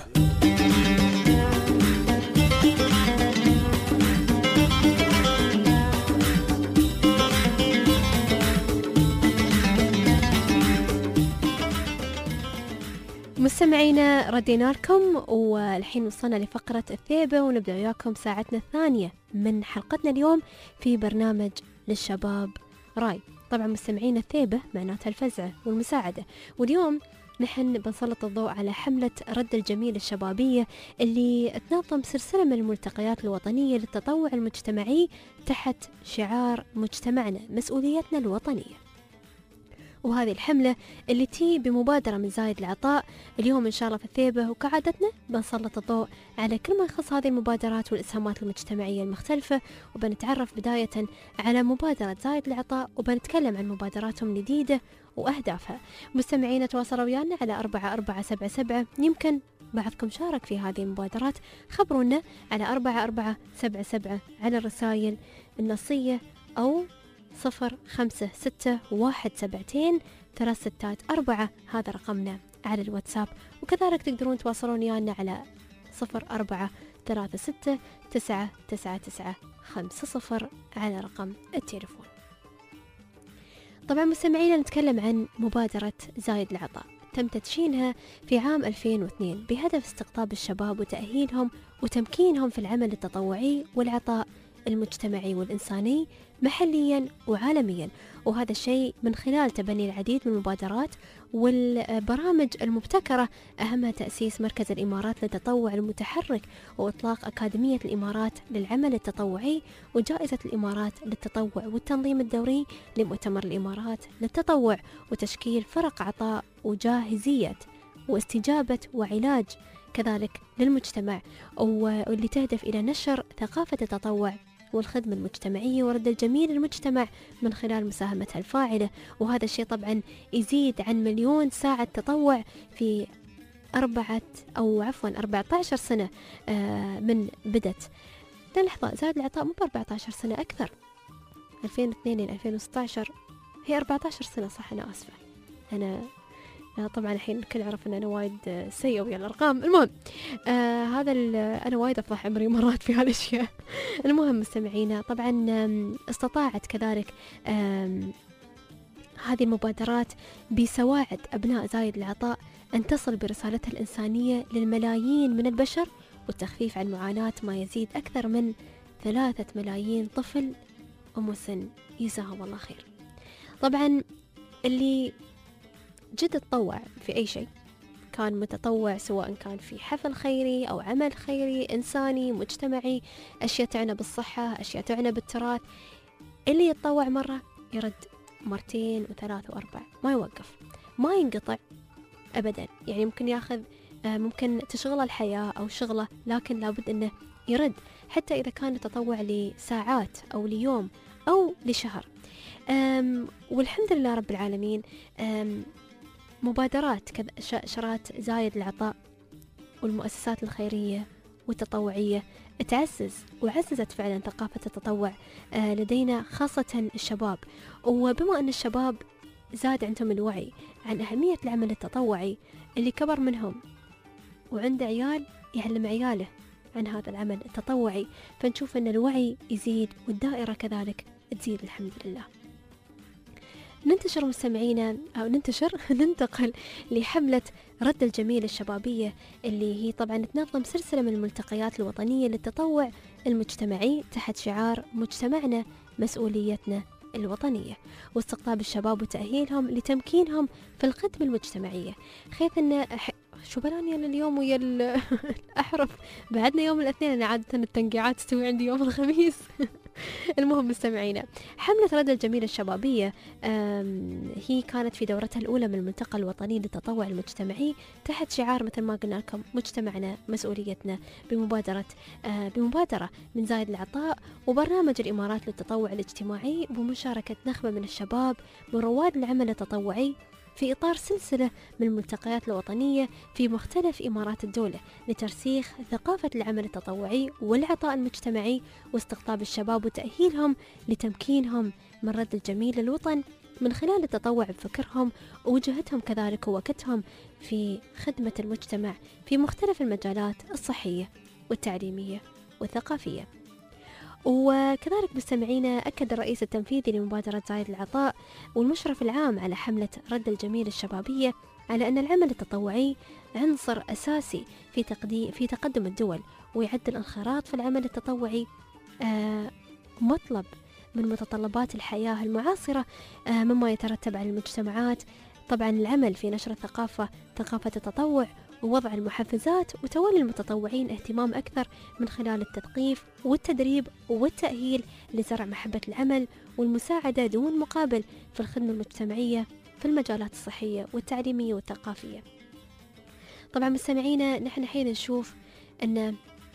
مستمعينا ردينا لكم والحين وصلنا لفقرة الثيبة ونبدأ وياكم ساعتنا الثانية من حلقتنا اليوم في برنامج للشباب راي. طبعا مستمعينا الثيبة معناتها الفزعة والمساعدة، واليوم نحن بنسلط الضوء على حملة رد الجميل الشبابية اللي تنظم سلسلة من الملتقيات الوطنية للتطوع المجتمعي تحت شعار مجتمعنا مسؤوليتنا الوطنية. وهذه الحملة اللي تي بمبادرة من زايد العطاء. اليوم إن شاء الله في الثيبة وكعادتنا بنسلط الضوء على كل ما يخص هذه المبادرات والإسهامات المجتمعية المختلفة، وبنتعرف بداية على مبادرة زايد العطاء وبنتكلم عن مبادراتهم الجديدة وأهدافها. مستمعين تواصلوا ويانا على أربعة أربعة سبعة سبعة، يمكن بعضكم شارك في هذه المبادرات، خبرونا على أربعة أربعة سبعة سبعة على الرسائل النصية أو صفر خمسة ستة واحد سبعتين ثلاث ستات أربعة، هذا رقمنا على الواتساب. وكذلك تقدرون تواصلون ويانا على صفر أربعة ثلاثة ستة تسعة تسعة تسعة خمسة صفر على رقم التليفون. طبعا مستمعينا نتكلم عن مبادرة زايد العطاء، تم تدشينها في عام ألفين واثنين بهدف استقطاب الشباب وتأهيلهم وتمكينهم في العمل التطوعي والعطاء المجتمعي والإنساني محليا وعالميا، وهذا الشيء من خلال تبني العديد من المبادرات والبرامج المبتكرة، أهمها تأسيس مركز الإمارات للتطوع المتحرك وإطلاق أكاديمية الإمارات للعمل التطوعي وجائزة الإمارات للتطوع والتنظيم الدوري لمؤتمر الإمارات للتطوع وتشكيل فرق عطاء وجاهزية واستجابة وعلاج كذلك للمجتمع، واللي تهدف إلى نشر ثقافة التطوع والخدمة المجتمعية ورد الجميل للمجتمع من خلال مساهمتها الفاعلة. وهذا الشيء طبعا يزيد عن مليون ساعة تطوع في أربعة أو عفوا أربعة عشر سنة من بدت. للحظة زايد العطاء مو بأربعة عشر سنة، أكثر، ألفين واثنين إلى ألفين وستة عشر، هي أربعة عشر سنة صح، أنا آسفة، أنا طبعا الحين الكل يعرف ان انا وايد سيئة ويا الارقام. المهم آه هذا انا وايد افضح عمري مرات في هالاشياء. المهم مستمعينا طبعا استطاعت كذلك هذه المبادرات بسواعد ابناء زايد العطاء ان تصل برسالتها الانسانية للملايين من البشر والتخفيف عن معاناة ما يزيد اكثر من ثلاثة ملايين طفل ومسن، جزاهم الله خير. طبعا اللي جد تطوع في أي شيء، كان متطوع سواء كان في حفل خيري أو عمل خيري إنساني مجتمعي، أشياء تعنى بالصحة، أشياء تعنى بالتراث، اللي يتطوع مرة يرد مرتين وثلاث وأربع، ما يوقف، ما ينقطع أبدا. يعني ممكن ياخذ ممكن تشغله الحياة أو شغله، لكن لابد أنه يرد، حتى إذا كان تطوع لساعات أو ليوم أو لشهر. والحمد لله رب العالمين مبادرات شرات زايد العطاء والمؤسسات الخيرية والتطوعية تعزز وعززت فعلا ثقافة التطوع لدينا خاصة الشباب. وبما أن الشباب زاد عندهم الوعي عن أهمية العمل التطوعي، اللي كبر منهم وعنده عيال يعلم عياله عن هذا العمل التطوعي، فنشوف أن الوعي يزيد والدائرة كذلك تزيد الحمد لله. ننتشر مستمعينا أو ننتشر ننتقل لحملة رد الجميل الشبابية، اللي هي طبعا تنظم سلسلة من الملتقيات الوطنية للتطوع المجتمعي تحت شعار مجتمعنا مسؤوليتنا الوطنية، واستقطاب الشباب وتأهيلهم لتمكينهم في الخدمة المجتمعية. خيث أن شو بلاني أنا اليوم ويا الأحرف، بعدنا يوم الاثنين، أنا عادة التنقيعات تستوي عندي يوم الخميس. المهم مستمعينا، حملة رد الجميل الشبابية هي كانت في دورتها الأولى من الملتقى الوطني للتطوع المجتمعي تحت شعار مثل ما قلنا لكم مجتمعنا مسؤوليتنا، بمبادرة بمبادرة من زايد العطاء وبرنامج الإمارات للتطوع الاجتماعي، بمشاركة نخبة من الشباب من رواد العمل التطوعي في إطار سلسلة من الملتقيات الوطنية في مختلف إمارات الدولة لترسيخ ثقافة العمل التطوعي والعطاء المجتمعي واستقطاب الشباب وتأهيلهم لتمكينهم من رد الجميل للوطن من خلال التطوع بفكرهم ووجهتهم كذلك ووقتهم في خدمة المجتمع في مختلف المجالات الصحية والتعليمية والثقافية. وكذلك مستمعينا، أكد الرئيس التنفيذي لمبادرة زايد العطاء والمشرف العام على حملة رد الجميل الشبابية على أن العمل التطوعي عنصر أساسي في تقديم في تقدم الدول، ويعد الانخراط في العمل التطوعي آه مطلب من متطلبات الحياة المعاصرة، آه مما يترتب على المجتمعات طبعا العمل في نشر الثقافة ثقافة التطوع ووضع المحفزات وتولي المتطوعين اهتمام أكثر من خلال التثقيف والتدريب والتأهيل لزرع محبة العمل والمساعدة دون مقابل في الخدمة المجتمعية في المجالات الصحية والتعليمية والثقافية. طبعا مستمعينا، نحن حين نشوف أن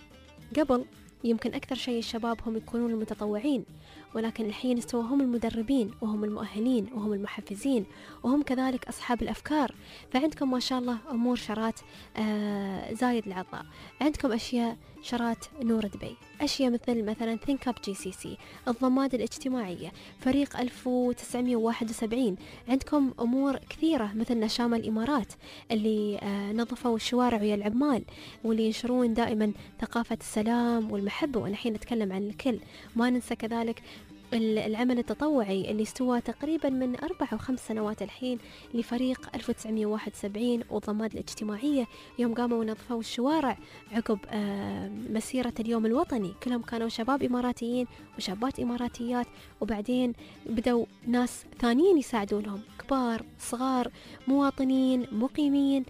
قبل يمكن أكثر شيء الشباب هم يكونون المتطوعين، ولكن الحين استوى هم المدربين وهم المؤهلين وهم المحفزين وهم كذلك أصحاب الأفكار. فعندكم ما شاء الله أمور شرات آه زايد العطاء، عندكم أشياء شرات نور دبي، أشياء مثل مثلا ثينك أب جي سي سي، الضماد الاجتماعية، فريق ألف وتسعمية وواحد وسبعين، عندكم أمور كثيرة مثل نشام الإمارات اللي آه نظفوا الشوارع ويا العمال واللي ينشرون دائما ثقافة السلام والمحبة، وأنا حين نتكلم عن الكل. ما ننسى كذلك العمل التطوعي اللي استوى تقريبا من أربع أو خمس سنوات الحين لفريق ألف وتسعمية وواحد وسبعين والضماد الاجتماعية، يوم قاموا نظفوا الشوارع عقب آه مسيرة اليوم الوطني. كلهم كانوا شباب إماراتيين وشابات إماراتيات، وبعدين بدأوا ناس ثانيين يساعدونهم، كبار صغار مواطنين مقيمين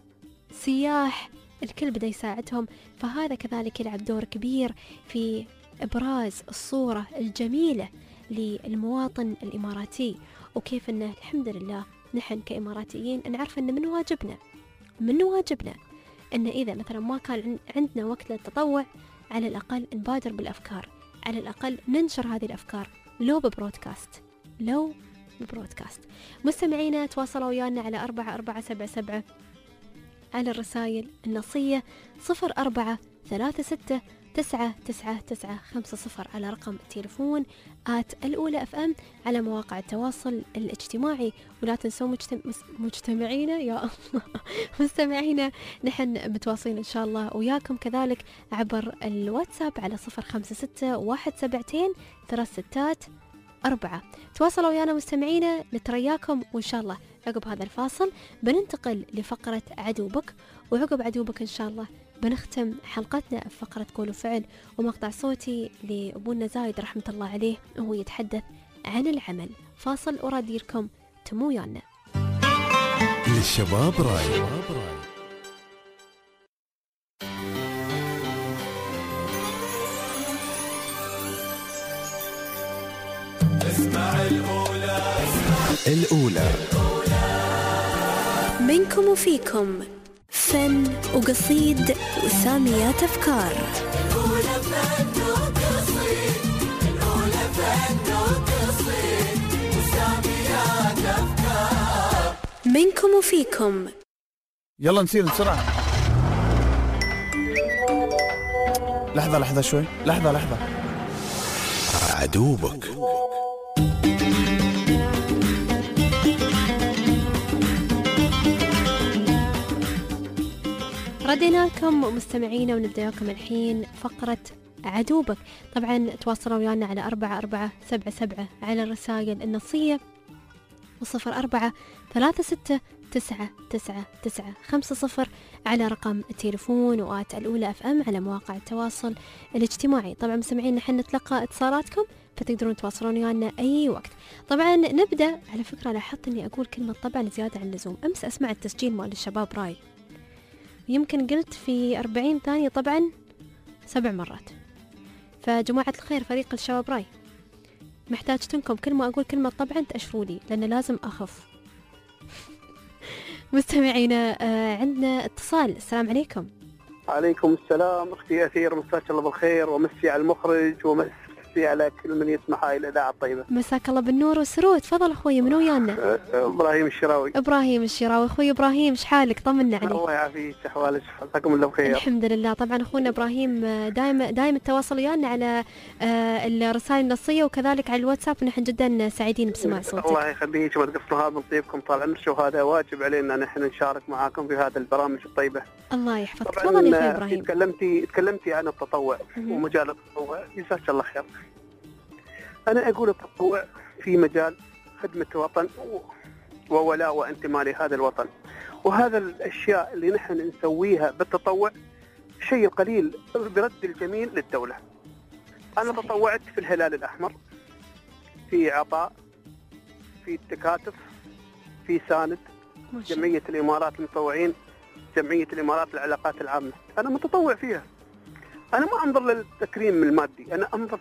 سياح، الكل بدأ يساعدهم. فهذا كذلك يلعب دور كبير في إبراز الصورة الجميلة للمواطن الإماراتي، وكيف أنه الحمد لله نحن كإماراتيين نعرف أن من واجبنا من واجبنا أن إذا مثلا ما كان عندنا وقت للتطوع على الأقل نبادر بالأفكار، على الأقل ننشر هذه الأفكار لو ببرودكاست لو ببرودكاست. مستمعينا تواصلوا ويانا على أربعة أربعة سبعة سبعة على الرسائل النصية صفر أربعة ثلاثة ستة تسعة تسعة تسعة خمسة صفر على رقم التليفون آت الأولى أف أم على مواقع التواصل الاجتماعي. ولا تنسوا مجتمع مجتمعينا يا الله مستمعينا، نحن متواصلين إن شاء الله وياكم كذلك عبر الواتساب على صفر خمسة ستة واحد سبعتين ثلاث ستات أربعة. تواصلوا ويانا مستمعينا، نترياكم، وإن شاء الله عقب هذا الفاصل بننتقل لفقرة عدوبك، وعقب عدوبك إن شاء الله بنختم حلقتنا بفقرة قول وفعل ومقطع صوتي لأبونا زايد رحمة الله عليه وهو يتحدث عن العمل. فاصل وراديركم تمو ويانا. للشباب راي. اسمع الأولى الأولى منكم وفيكم فن وقصيد وساميات أفكار. الأولى فن وقصيد، الأولى فن وقصيد وساميات أفكار. منكم وفيكم. يلا نسير بسرعة. لحظة لحظة شوي، لحظة لحظة. عدوبك. ردينا لكم مستمعينا ونبدأ لكم الحين فقرة عدوبك. طبعا تواصلوا ويانا على أربعة أربعة سبعة سبعة على الرسائل النصية وصفر أربعة ثلاثة ستة تسعة تسعة تسعة خمسة صفر على رقم التليفون وآت الأولى أف أم على مواقع التواصل الاجتماعي. طبعا مستمعين نحن نتلقى اتصالاتكم فتقدرون تواصلون ويانا أي وقت. طبعا نبدأ. على فكرة لاحظت أني أقول كلمة طبعا زيادة عن اللزوم. أمس أسمع التسجيل مال الشباب راي، يمكن قلت في أربعين ثانية طبعا سبع مرات. فجماعة الخير فريق الشباب راي محتاجتكم كل ما أقول كلمة طبعا تأشروا لي لأن لازم أخف. مستمعينا آه عندنا اتصال. السلام عليكم. عليكم السلام. أختي أثير، مساك الله بالخير ومسي على المخرج ومس وامسي على كل من يسمع هاي الاذاعه الطيبه. مساك الله بالنور والسرور. تفضل اخوي، منو ويانا؟ ابراهيم الشراوي. ابراهيم الشراوي. اخوي ابراهيم ايش حالك؟ طمنا عليك. الله يعافيك، احوالك؟ جزاكم الله بخير. الحمد لله. طبعا اخونا ابراهيم دائما دائما التواصل ويانا على الرسائل النصيه وكذلك على الواتساب، ونحن جدا سعيدين بسماع صوتك. الله يخليك، ما تقصروا هذا نصيبكم طال عمرك، وهذا واجب علينا نحن نشارك معاكم في هذا البرامج الطيبه. الله يحفظك. تفضل يا اخوي ابراهيم. تكلمتي تكلمتي عن التطوع ومجال التطوع، جزاك الله خير. انا اقول التطوع في مجال خدمه الوطن وولاء وانتماء لهذا الوطن، وهذا الاشياء اللي نحن نسويها بالتطوع شيء قليل برد الجميل للدوله. انا صحيح. تطوعت في الهلال الاحمر، في عطاء، في التكاتف، في ساند، جمعيه الامارات المتطوعين، جمعيه الامارات للعلاقات العامه، انا متطوع فيها. انا ما انظر للتكريم المادي، انا انظر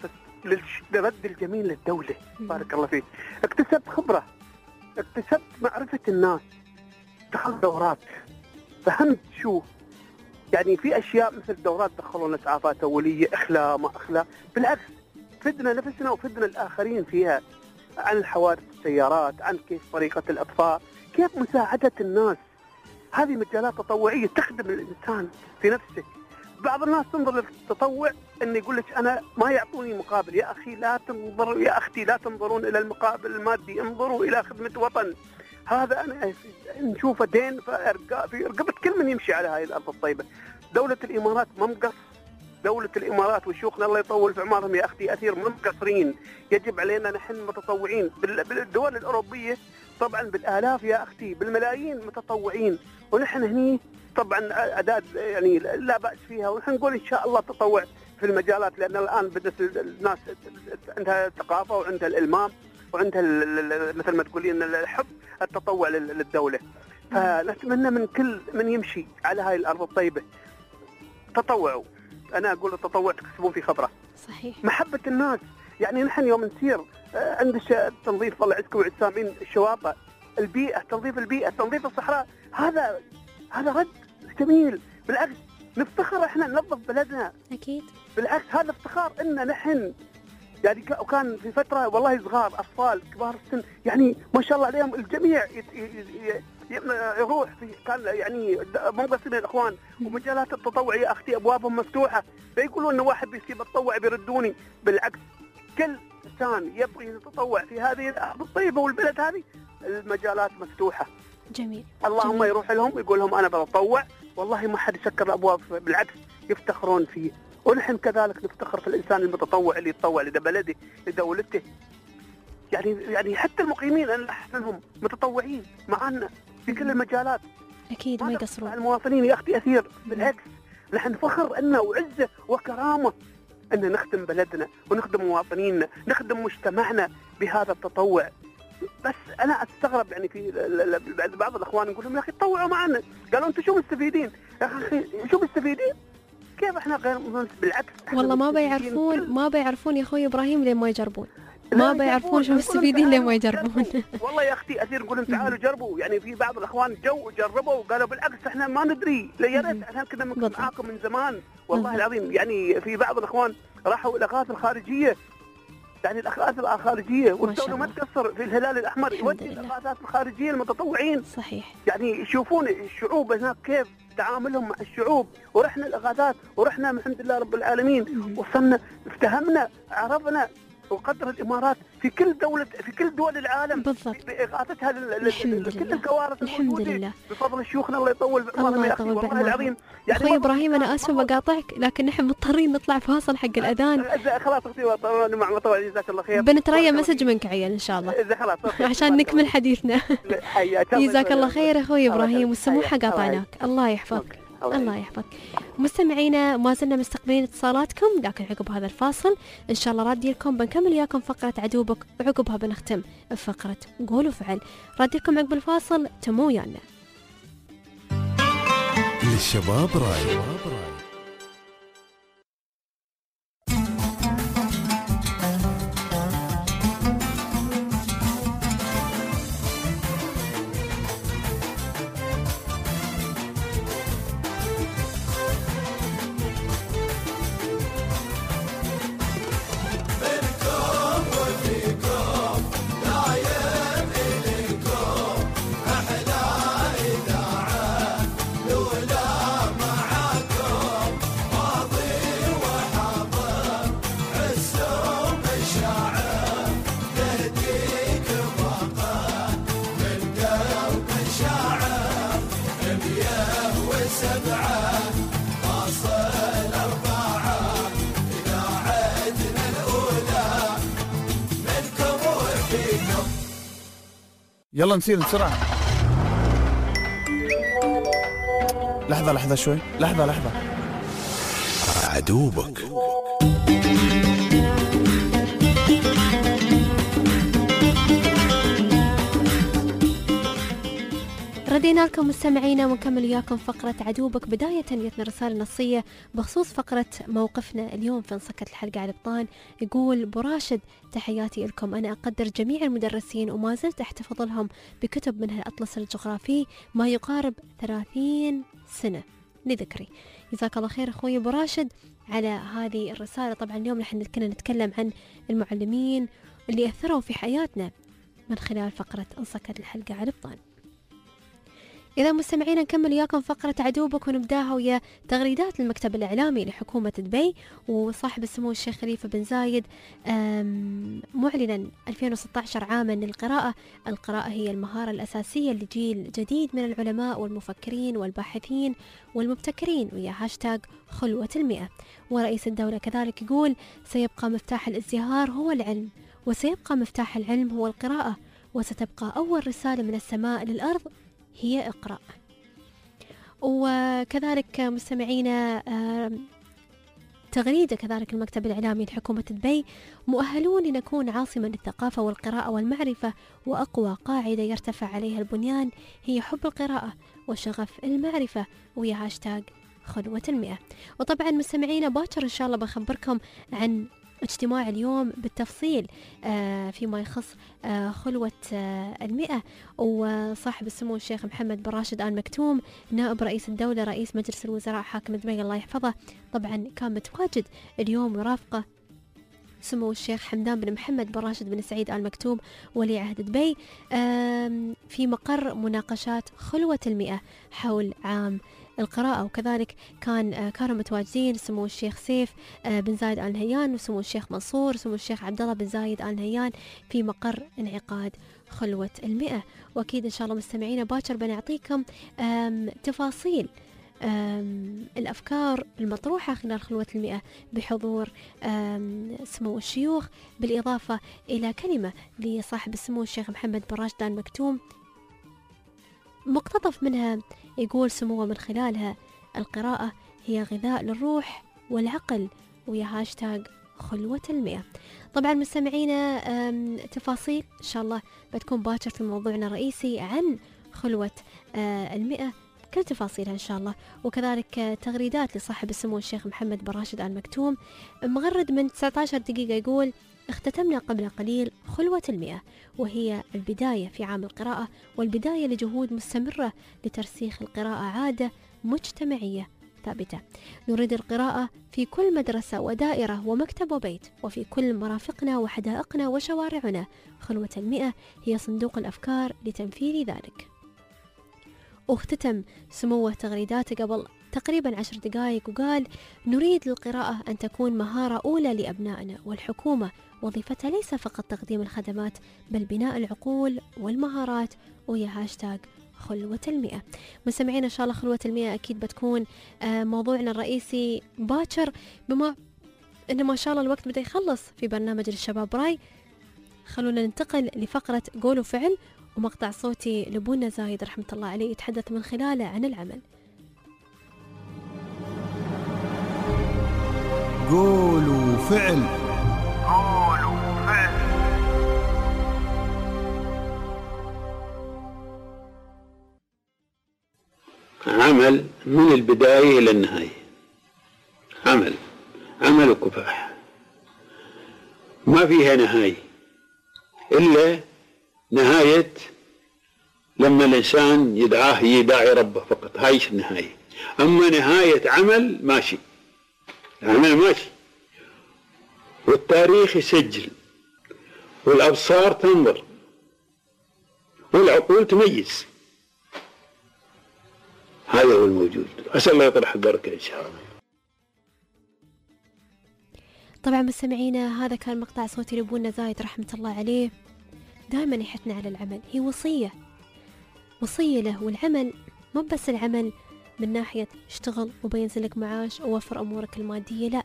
لرد الجميل للدوله. بارك الله فيك. اكتسبت خبره، اكتسبت معرفه الناس، دخلت دورات، فهمت شو يعني في اشياء مثل دورات دخلونا اسعافات اوليه، اخلاء ما اخلاء، بالعكس فدنا نفسنا وفدنا الاخرين فيها، عن الحوادث السيارات، عن كيف طريقه الاطفاء، كيف مساعده الناس. هذه مجالات تطوعيه تخدم الانسان في نفسه. بعض الناس تنظر للتطوع ان يقول لك انا ما يعطوني مقابل. يا اخي لا تنظروا، يا اختي لا تنظرون الى المقابل المادي، انظروا الى خدمه وطن. هذا انا نشوفه دين في رقبه كل من يمشي على هاي الارض الطيبه. دوله الامارات ما مقص، دوله الامارات وشيوخنا الله يطول في اعمارهم يا اختي اثير ما مقصرين. يجب علينا نحن متطوعين. بالدول الاوروبيه طبعا بالالاف يا اختي، بالملايين متطوعين، ونحن هني طبعا اعداد يعني لا باس فيها، ونحن نقول ان شاء الله تطوع في المجالات، لان الان بدات الناس عندها الثقافه وعندها الالمام وعندها مثل ما تقولين الحب التطوع للدوله. فنتمنى من كل من يمشي على هاي الارض الطيبه تطوعوا. انا اقول التطوع تكسبون في خبره. صحيح. محبه الناس، يعني نحن يوم نسير عند تنظيف الله يعزكم ويعز سامين الشواطئ، البيئه، تنظيف البيئه، تنظيف الصحراء، هذا هذا رد جميل. بالعكس نفتخر احنا ننظف بلدنا. اكيد. بالعكس هذا افتخار ان نحن يعني وكان في فتره والله صغار اطفال كبار السن يعني ما شاء الله عليهم الجميع يروح في كان يعني منقسمين الاخوان، ومجالات التطوع يا اختي ابوابهم مفتوحه، فيقولون ان واحد بيصير يتطوع بيردوني. بالعكس كل انسان يبغي يتطوع في هذه الارض الطيبه والبلد هذه المجالات مفتوحه. جميل. اللهم جميل. يروح لهم ويقول لهم انا بتطوع، والله ما حد يسكر الابواب، بالعكس يفتخرون فيه. ونحن كذلك نفتخر في الانسان المتطوع اللي يتطوع لبلده لدولته. يعني يعني حتى المقيمين انا احسنهم متطوعين معنا في كل المجالات. اكيد ما يقصرون. المواطنين يا اختي اثير، بالعكس نحن فخر انه وعزه وكرامه ان نخدم بلدنا ونخدم مواطنينا، نخدم مجتمعنا بهذا التطوع. بس انا استغرب يعني في بعض الاخوان نقول لهم يا اخي تطوعوا معنا، قالوا انتم شو مستفيدين؟ يا اخي شو مستفيدين؟ كيف احنا غير بالعكس والله ما بيعرفون ما بيعرفون يا اخوي ابراهيم لين ما يجربون، ما بيعرفون شو مستفيدين لين ما يجربون. والله يا اختي اثير نقول لهم تعالوا جربوا، يعني في بعض الاخوان جو جربوا وقالوا بالعكس احنا ما ندري، يا ريت احنا كنا معاكم من زمان والله العظيم. يعني في بعض الاخوان راحوا الاغاثه الخارجيه، يعني الاغاثه الخارجيه، والدوله ما تقصر في الهلال الاحمر يودي الاغاثات الخارجيه المتطوعين. صحيح. يعني يشوفون الشعوب هناك كيف تعاملهم مع الشعوب، ورحنا الاغاثات ورحنا الحمد لله رب العالمين، وصلنا افتهمنا عرفنا وقدر الامارات في كل دوله في كل دول العالم بالضبط باغاثتها لكل الكوارث الحمد لله بفضل شيوخنا الله يطول بعمرهم يا اخي والله العظيم. يعني اخوي ابراهيم انا اسفه بقاطعك، لكن نحن مضطرين نطلع فاصل حق الاذان. خلاص اختي مع مطوع جزاك الله خير. بنتريا مسج منك عيل ان شاء الله خلاص عشان نكمل حديثنا. جزاك الله خير اخوي ابراهيم، والسموحه قاطعناك. الله يحفظك. الله يحفظك. مستمعينا ما زلنا مستقبلين اتصالاتكم، لكن عقب هذا الفاصل ان شاء الله رادي لكم بنكمل وياكم فقره عدوبك، وعقبها بنختم بفقره قول وفعل. رادي لكم عقب الفاصل، تمو ويانا. للشباب راي. من يلا نسير بسرعة. لحظة لحظة شوي، لحظة لحظة. عدوبك. ردينا لكم مستمعينا ونكمل وياكم فقرة عدوبك. بداية جتنا رسالة نصية بخصوص فقرة موقفنا اليوم في انصكت الحلقة على البطان. يقول براشد تحياتي لكم، أنا أقدر جميع المدرسين وما زلت أحتفظ لهم بكتب منها الأطلس الجغرافي ما يقارب ثلاثين سنة لذكري. جزاك الله خير أخوي براشد على هذه الرسالة. طبعا اليوم نحن كنا نتكلم عن المعلمين اللي أثروا في حياتنا من خلال فقرة انصكت الحلقة على البطان. إذا مستمعينا نكمل وياكم فقرة عدوبك ونبداها ويا تغريدات المكتب الإعلامي لحكومة دبي وصاحب السمو الشيخ خليفة بن زايد معلنا ألفين وستة عشر عاما للقراءة. القراءة هي المهارة الأساسية لجيل جديد من العلماء والمفكرين والباحثين والمبتكرين ويا هاشتاج خلوة المئة. ورئيس الدولة كذلك يقول سيبقى مفتاح الازدهار هو العلم، وسيبقى مفتاح العلم هو القراءة، وستبقى أول رسالة من السماء للأرض هي اقرأ. وكذلك مستمعينا تغريدة كذلك المكتب الإعلامي لحكومة دبي مؤهلون لنكون عاصمة للثقافة والقراءة والمعرفة، وأقوى قاعدة يرتفع عليها البنيان هي حب القراءة وشغف المعرفة ويا هاشتاج خلوة المئة. وطبعا مستمعينا باكر إن شاء الله بخبركم عن اجتماع اليوم بالتفصيل آه فيما يخص آه خلوة آه المئة. وصاحب السمو الشيخ محمد بن راشد آل مكتوم نائب رئيس الدولة رئيس مجلس الوزراء حاكم دبي الله يحفظه طبعا كان متواجد اليوم ورافقه سمو الشيخ حمدان بن محمد بن راشد بن سعيد آل مكتوم ولي عهد دبي في مقر مناقشات خلوة المئة حول عام القراءة. وكذلك كان كانوا متواجدين سمو الشيخ سيف بن زايد آل نهيان وسمو الشيخ منصور وسمو الشيخ عبد الله بن زايد آل نهيان في مقر انعقاد خلوة المئة. وأكيد إن شاء الله مستمعينا باكر بنعطيكم تفاصيل الأفكار المطروحة خلال خلوة المئة بحضور سمو الشيوخ، بالإضافة إلى كلمة لصاحب السمو الشيخ محمد بن راشد آل مكتوم مقتطف منها يقول سموه من خلالها القراءة هي غذاء للروح والعقل ويا هاشتاج خلوة المئة. طبعا مستمعينا تفاصيل إن شاء الله بتكون باكر في موضوعنا الرئيسي عن خلوة المئة كل تفاصيلها إن شاء الله. وكذلك تغريدات لصاحب السمو الشيخ محمد بن راشد آل مكتوم مغرد من تسعة عشر دقيقة يقول اختتمنا قبل قليل خلوة المئة وهي البداية في عام القراءة والبداية لجهود مستمرة لترسيخ القراءة عادة مجتمعية ثابتة. نريد القراءة في كل مدرسة ودائرة ومكتب وبيت وفي كل مرافقنا وحدائقنا وشوارعنا. خلوة المئة هي صندوق الأفكار لتنفيذ ذلك. واختتم سموه تغريداته قبل تقريبا عشر دقائق وقال نريد للقراءة أن تكون مهارة أولى لأبنائنا، والحكومة وظيفتها ليس فقط تقديم الخدمات بل بناء العقول والمهارات ويا هاشتاج خلوة المئة. مستمعين إن شاء الله خلوة المئة أكيد بتكون موضوعنا الرئيسي باكر، بما إن ما شاء الله الوقت بدأ يخلص في برنامج الشباب راي. خلونا ننتقل لفقرة قول وفعل ومقطع صوتي لبونا زايد رحمة الله عليه يتحدث من خلاله عن العمل. قول وفعل. قول وفعل. عمل من البداية إلى النهاية، عمل عمل وكفاح ما فيها نهاية إلا نهاية لما الإنسان يدعاه يداعي ربه فقط، هاي النهاية. أما نهاية عمل ماشي، العمل ماشي والتاريخ يسجل والأبصار تنظر والعقول تميز. هذا هو الموجود. أسأل الله يطرح البركة إن شاء الله. طبعا مستمعينا هذا كان مقطع صوتي لبونا زايد رحمة الله عليه. دائما يحثنا على العمل، هي وصية وصية له. والعمل مو بس العمل من ناحية اشتغل وبينزل لك معاش ووفر أمورك المادية، لا،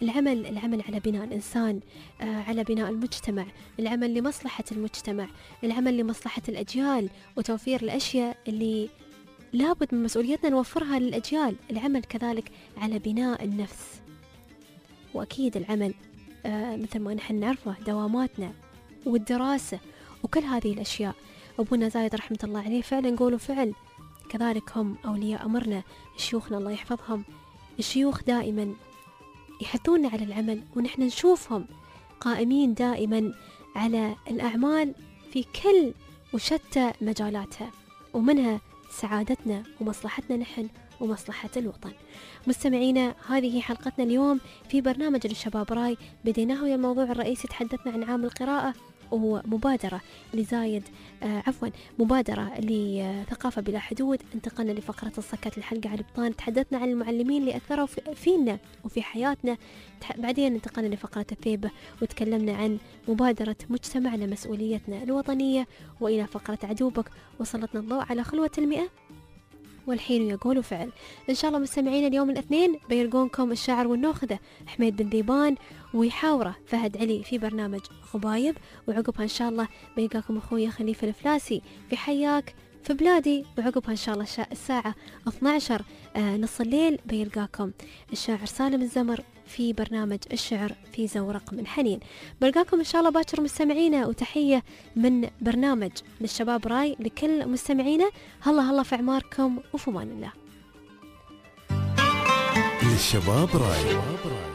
العمل العمل على بناء الإنسان، آه على بناء المجتمع، العمل لمصلحة المجتمع، العمل لمصلحة الأجيال، وتوفير الأشياء اللي لابد من مسؤوليتنا نوفرها للأجيال. العمل كذلك على بناء النفس، وأكيد العمل آه مثل ما نحن نعرفه دواماتنا والدراسة وكل هذه الأشياء. أبونا زايد رحمة الله عليه فعلا قولوا فعل، كذلك هم أولياء أمرنا شيوخنا الله يحفظهم. الشيوخ دائما يحثوننا على العمل، ونحن نشوفهم قائمين دائما على الأعمال في كل وشتى مجالاتها، ومنها سعادتنا ومصلحتنا نحن ومصلحة الوطن. مستمعينا، هذه حلقتنا اليوم في برنامج الشباب راي. بديناه ويا الموضوع الرئيسي، تحدثنا عن عام القراءة ومبادرة لزايد آه عفوا مبادرة لثقافة بلا حدود. انتقلنا لفقرة الصكة الحلقة على البطان، تحدثنا عن المعلمين اللي أثروا فينا وفي حياتنا. بعدين انتقلنا لفقرة الثيبة وتكلمنا عن مبادرة مجتمعنا مسؤوليتنا الوطنية. وإلى فقرة عدوبك وسلطنا الضوء على خلوة المئة، والحين يقول فعل. إن شاء الله مستمعين اليوم الاثنين بيلقونكم الشاعر والناخذة حميد بن ذيبان ويحاوره فهد علي في برنامج غبايب، وعقبها إن شاء الله بيلقاكم أخويا خليفة الفلاسي في حياك في بلادي، وعقبها إن شاء الله الساعة اثني عشر آه نص الليل بيلقاكم الشاعر سالم الزمر في برنامج الشعر في زورق من حنين. بلقاكم إن شاء الله باكر مستمعينا، وتحية من برنامج للشباب راي لكل مستمعينا. هلا هلا في أعماركم وفي أمان الله. للشباب راي.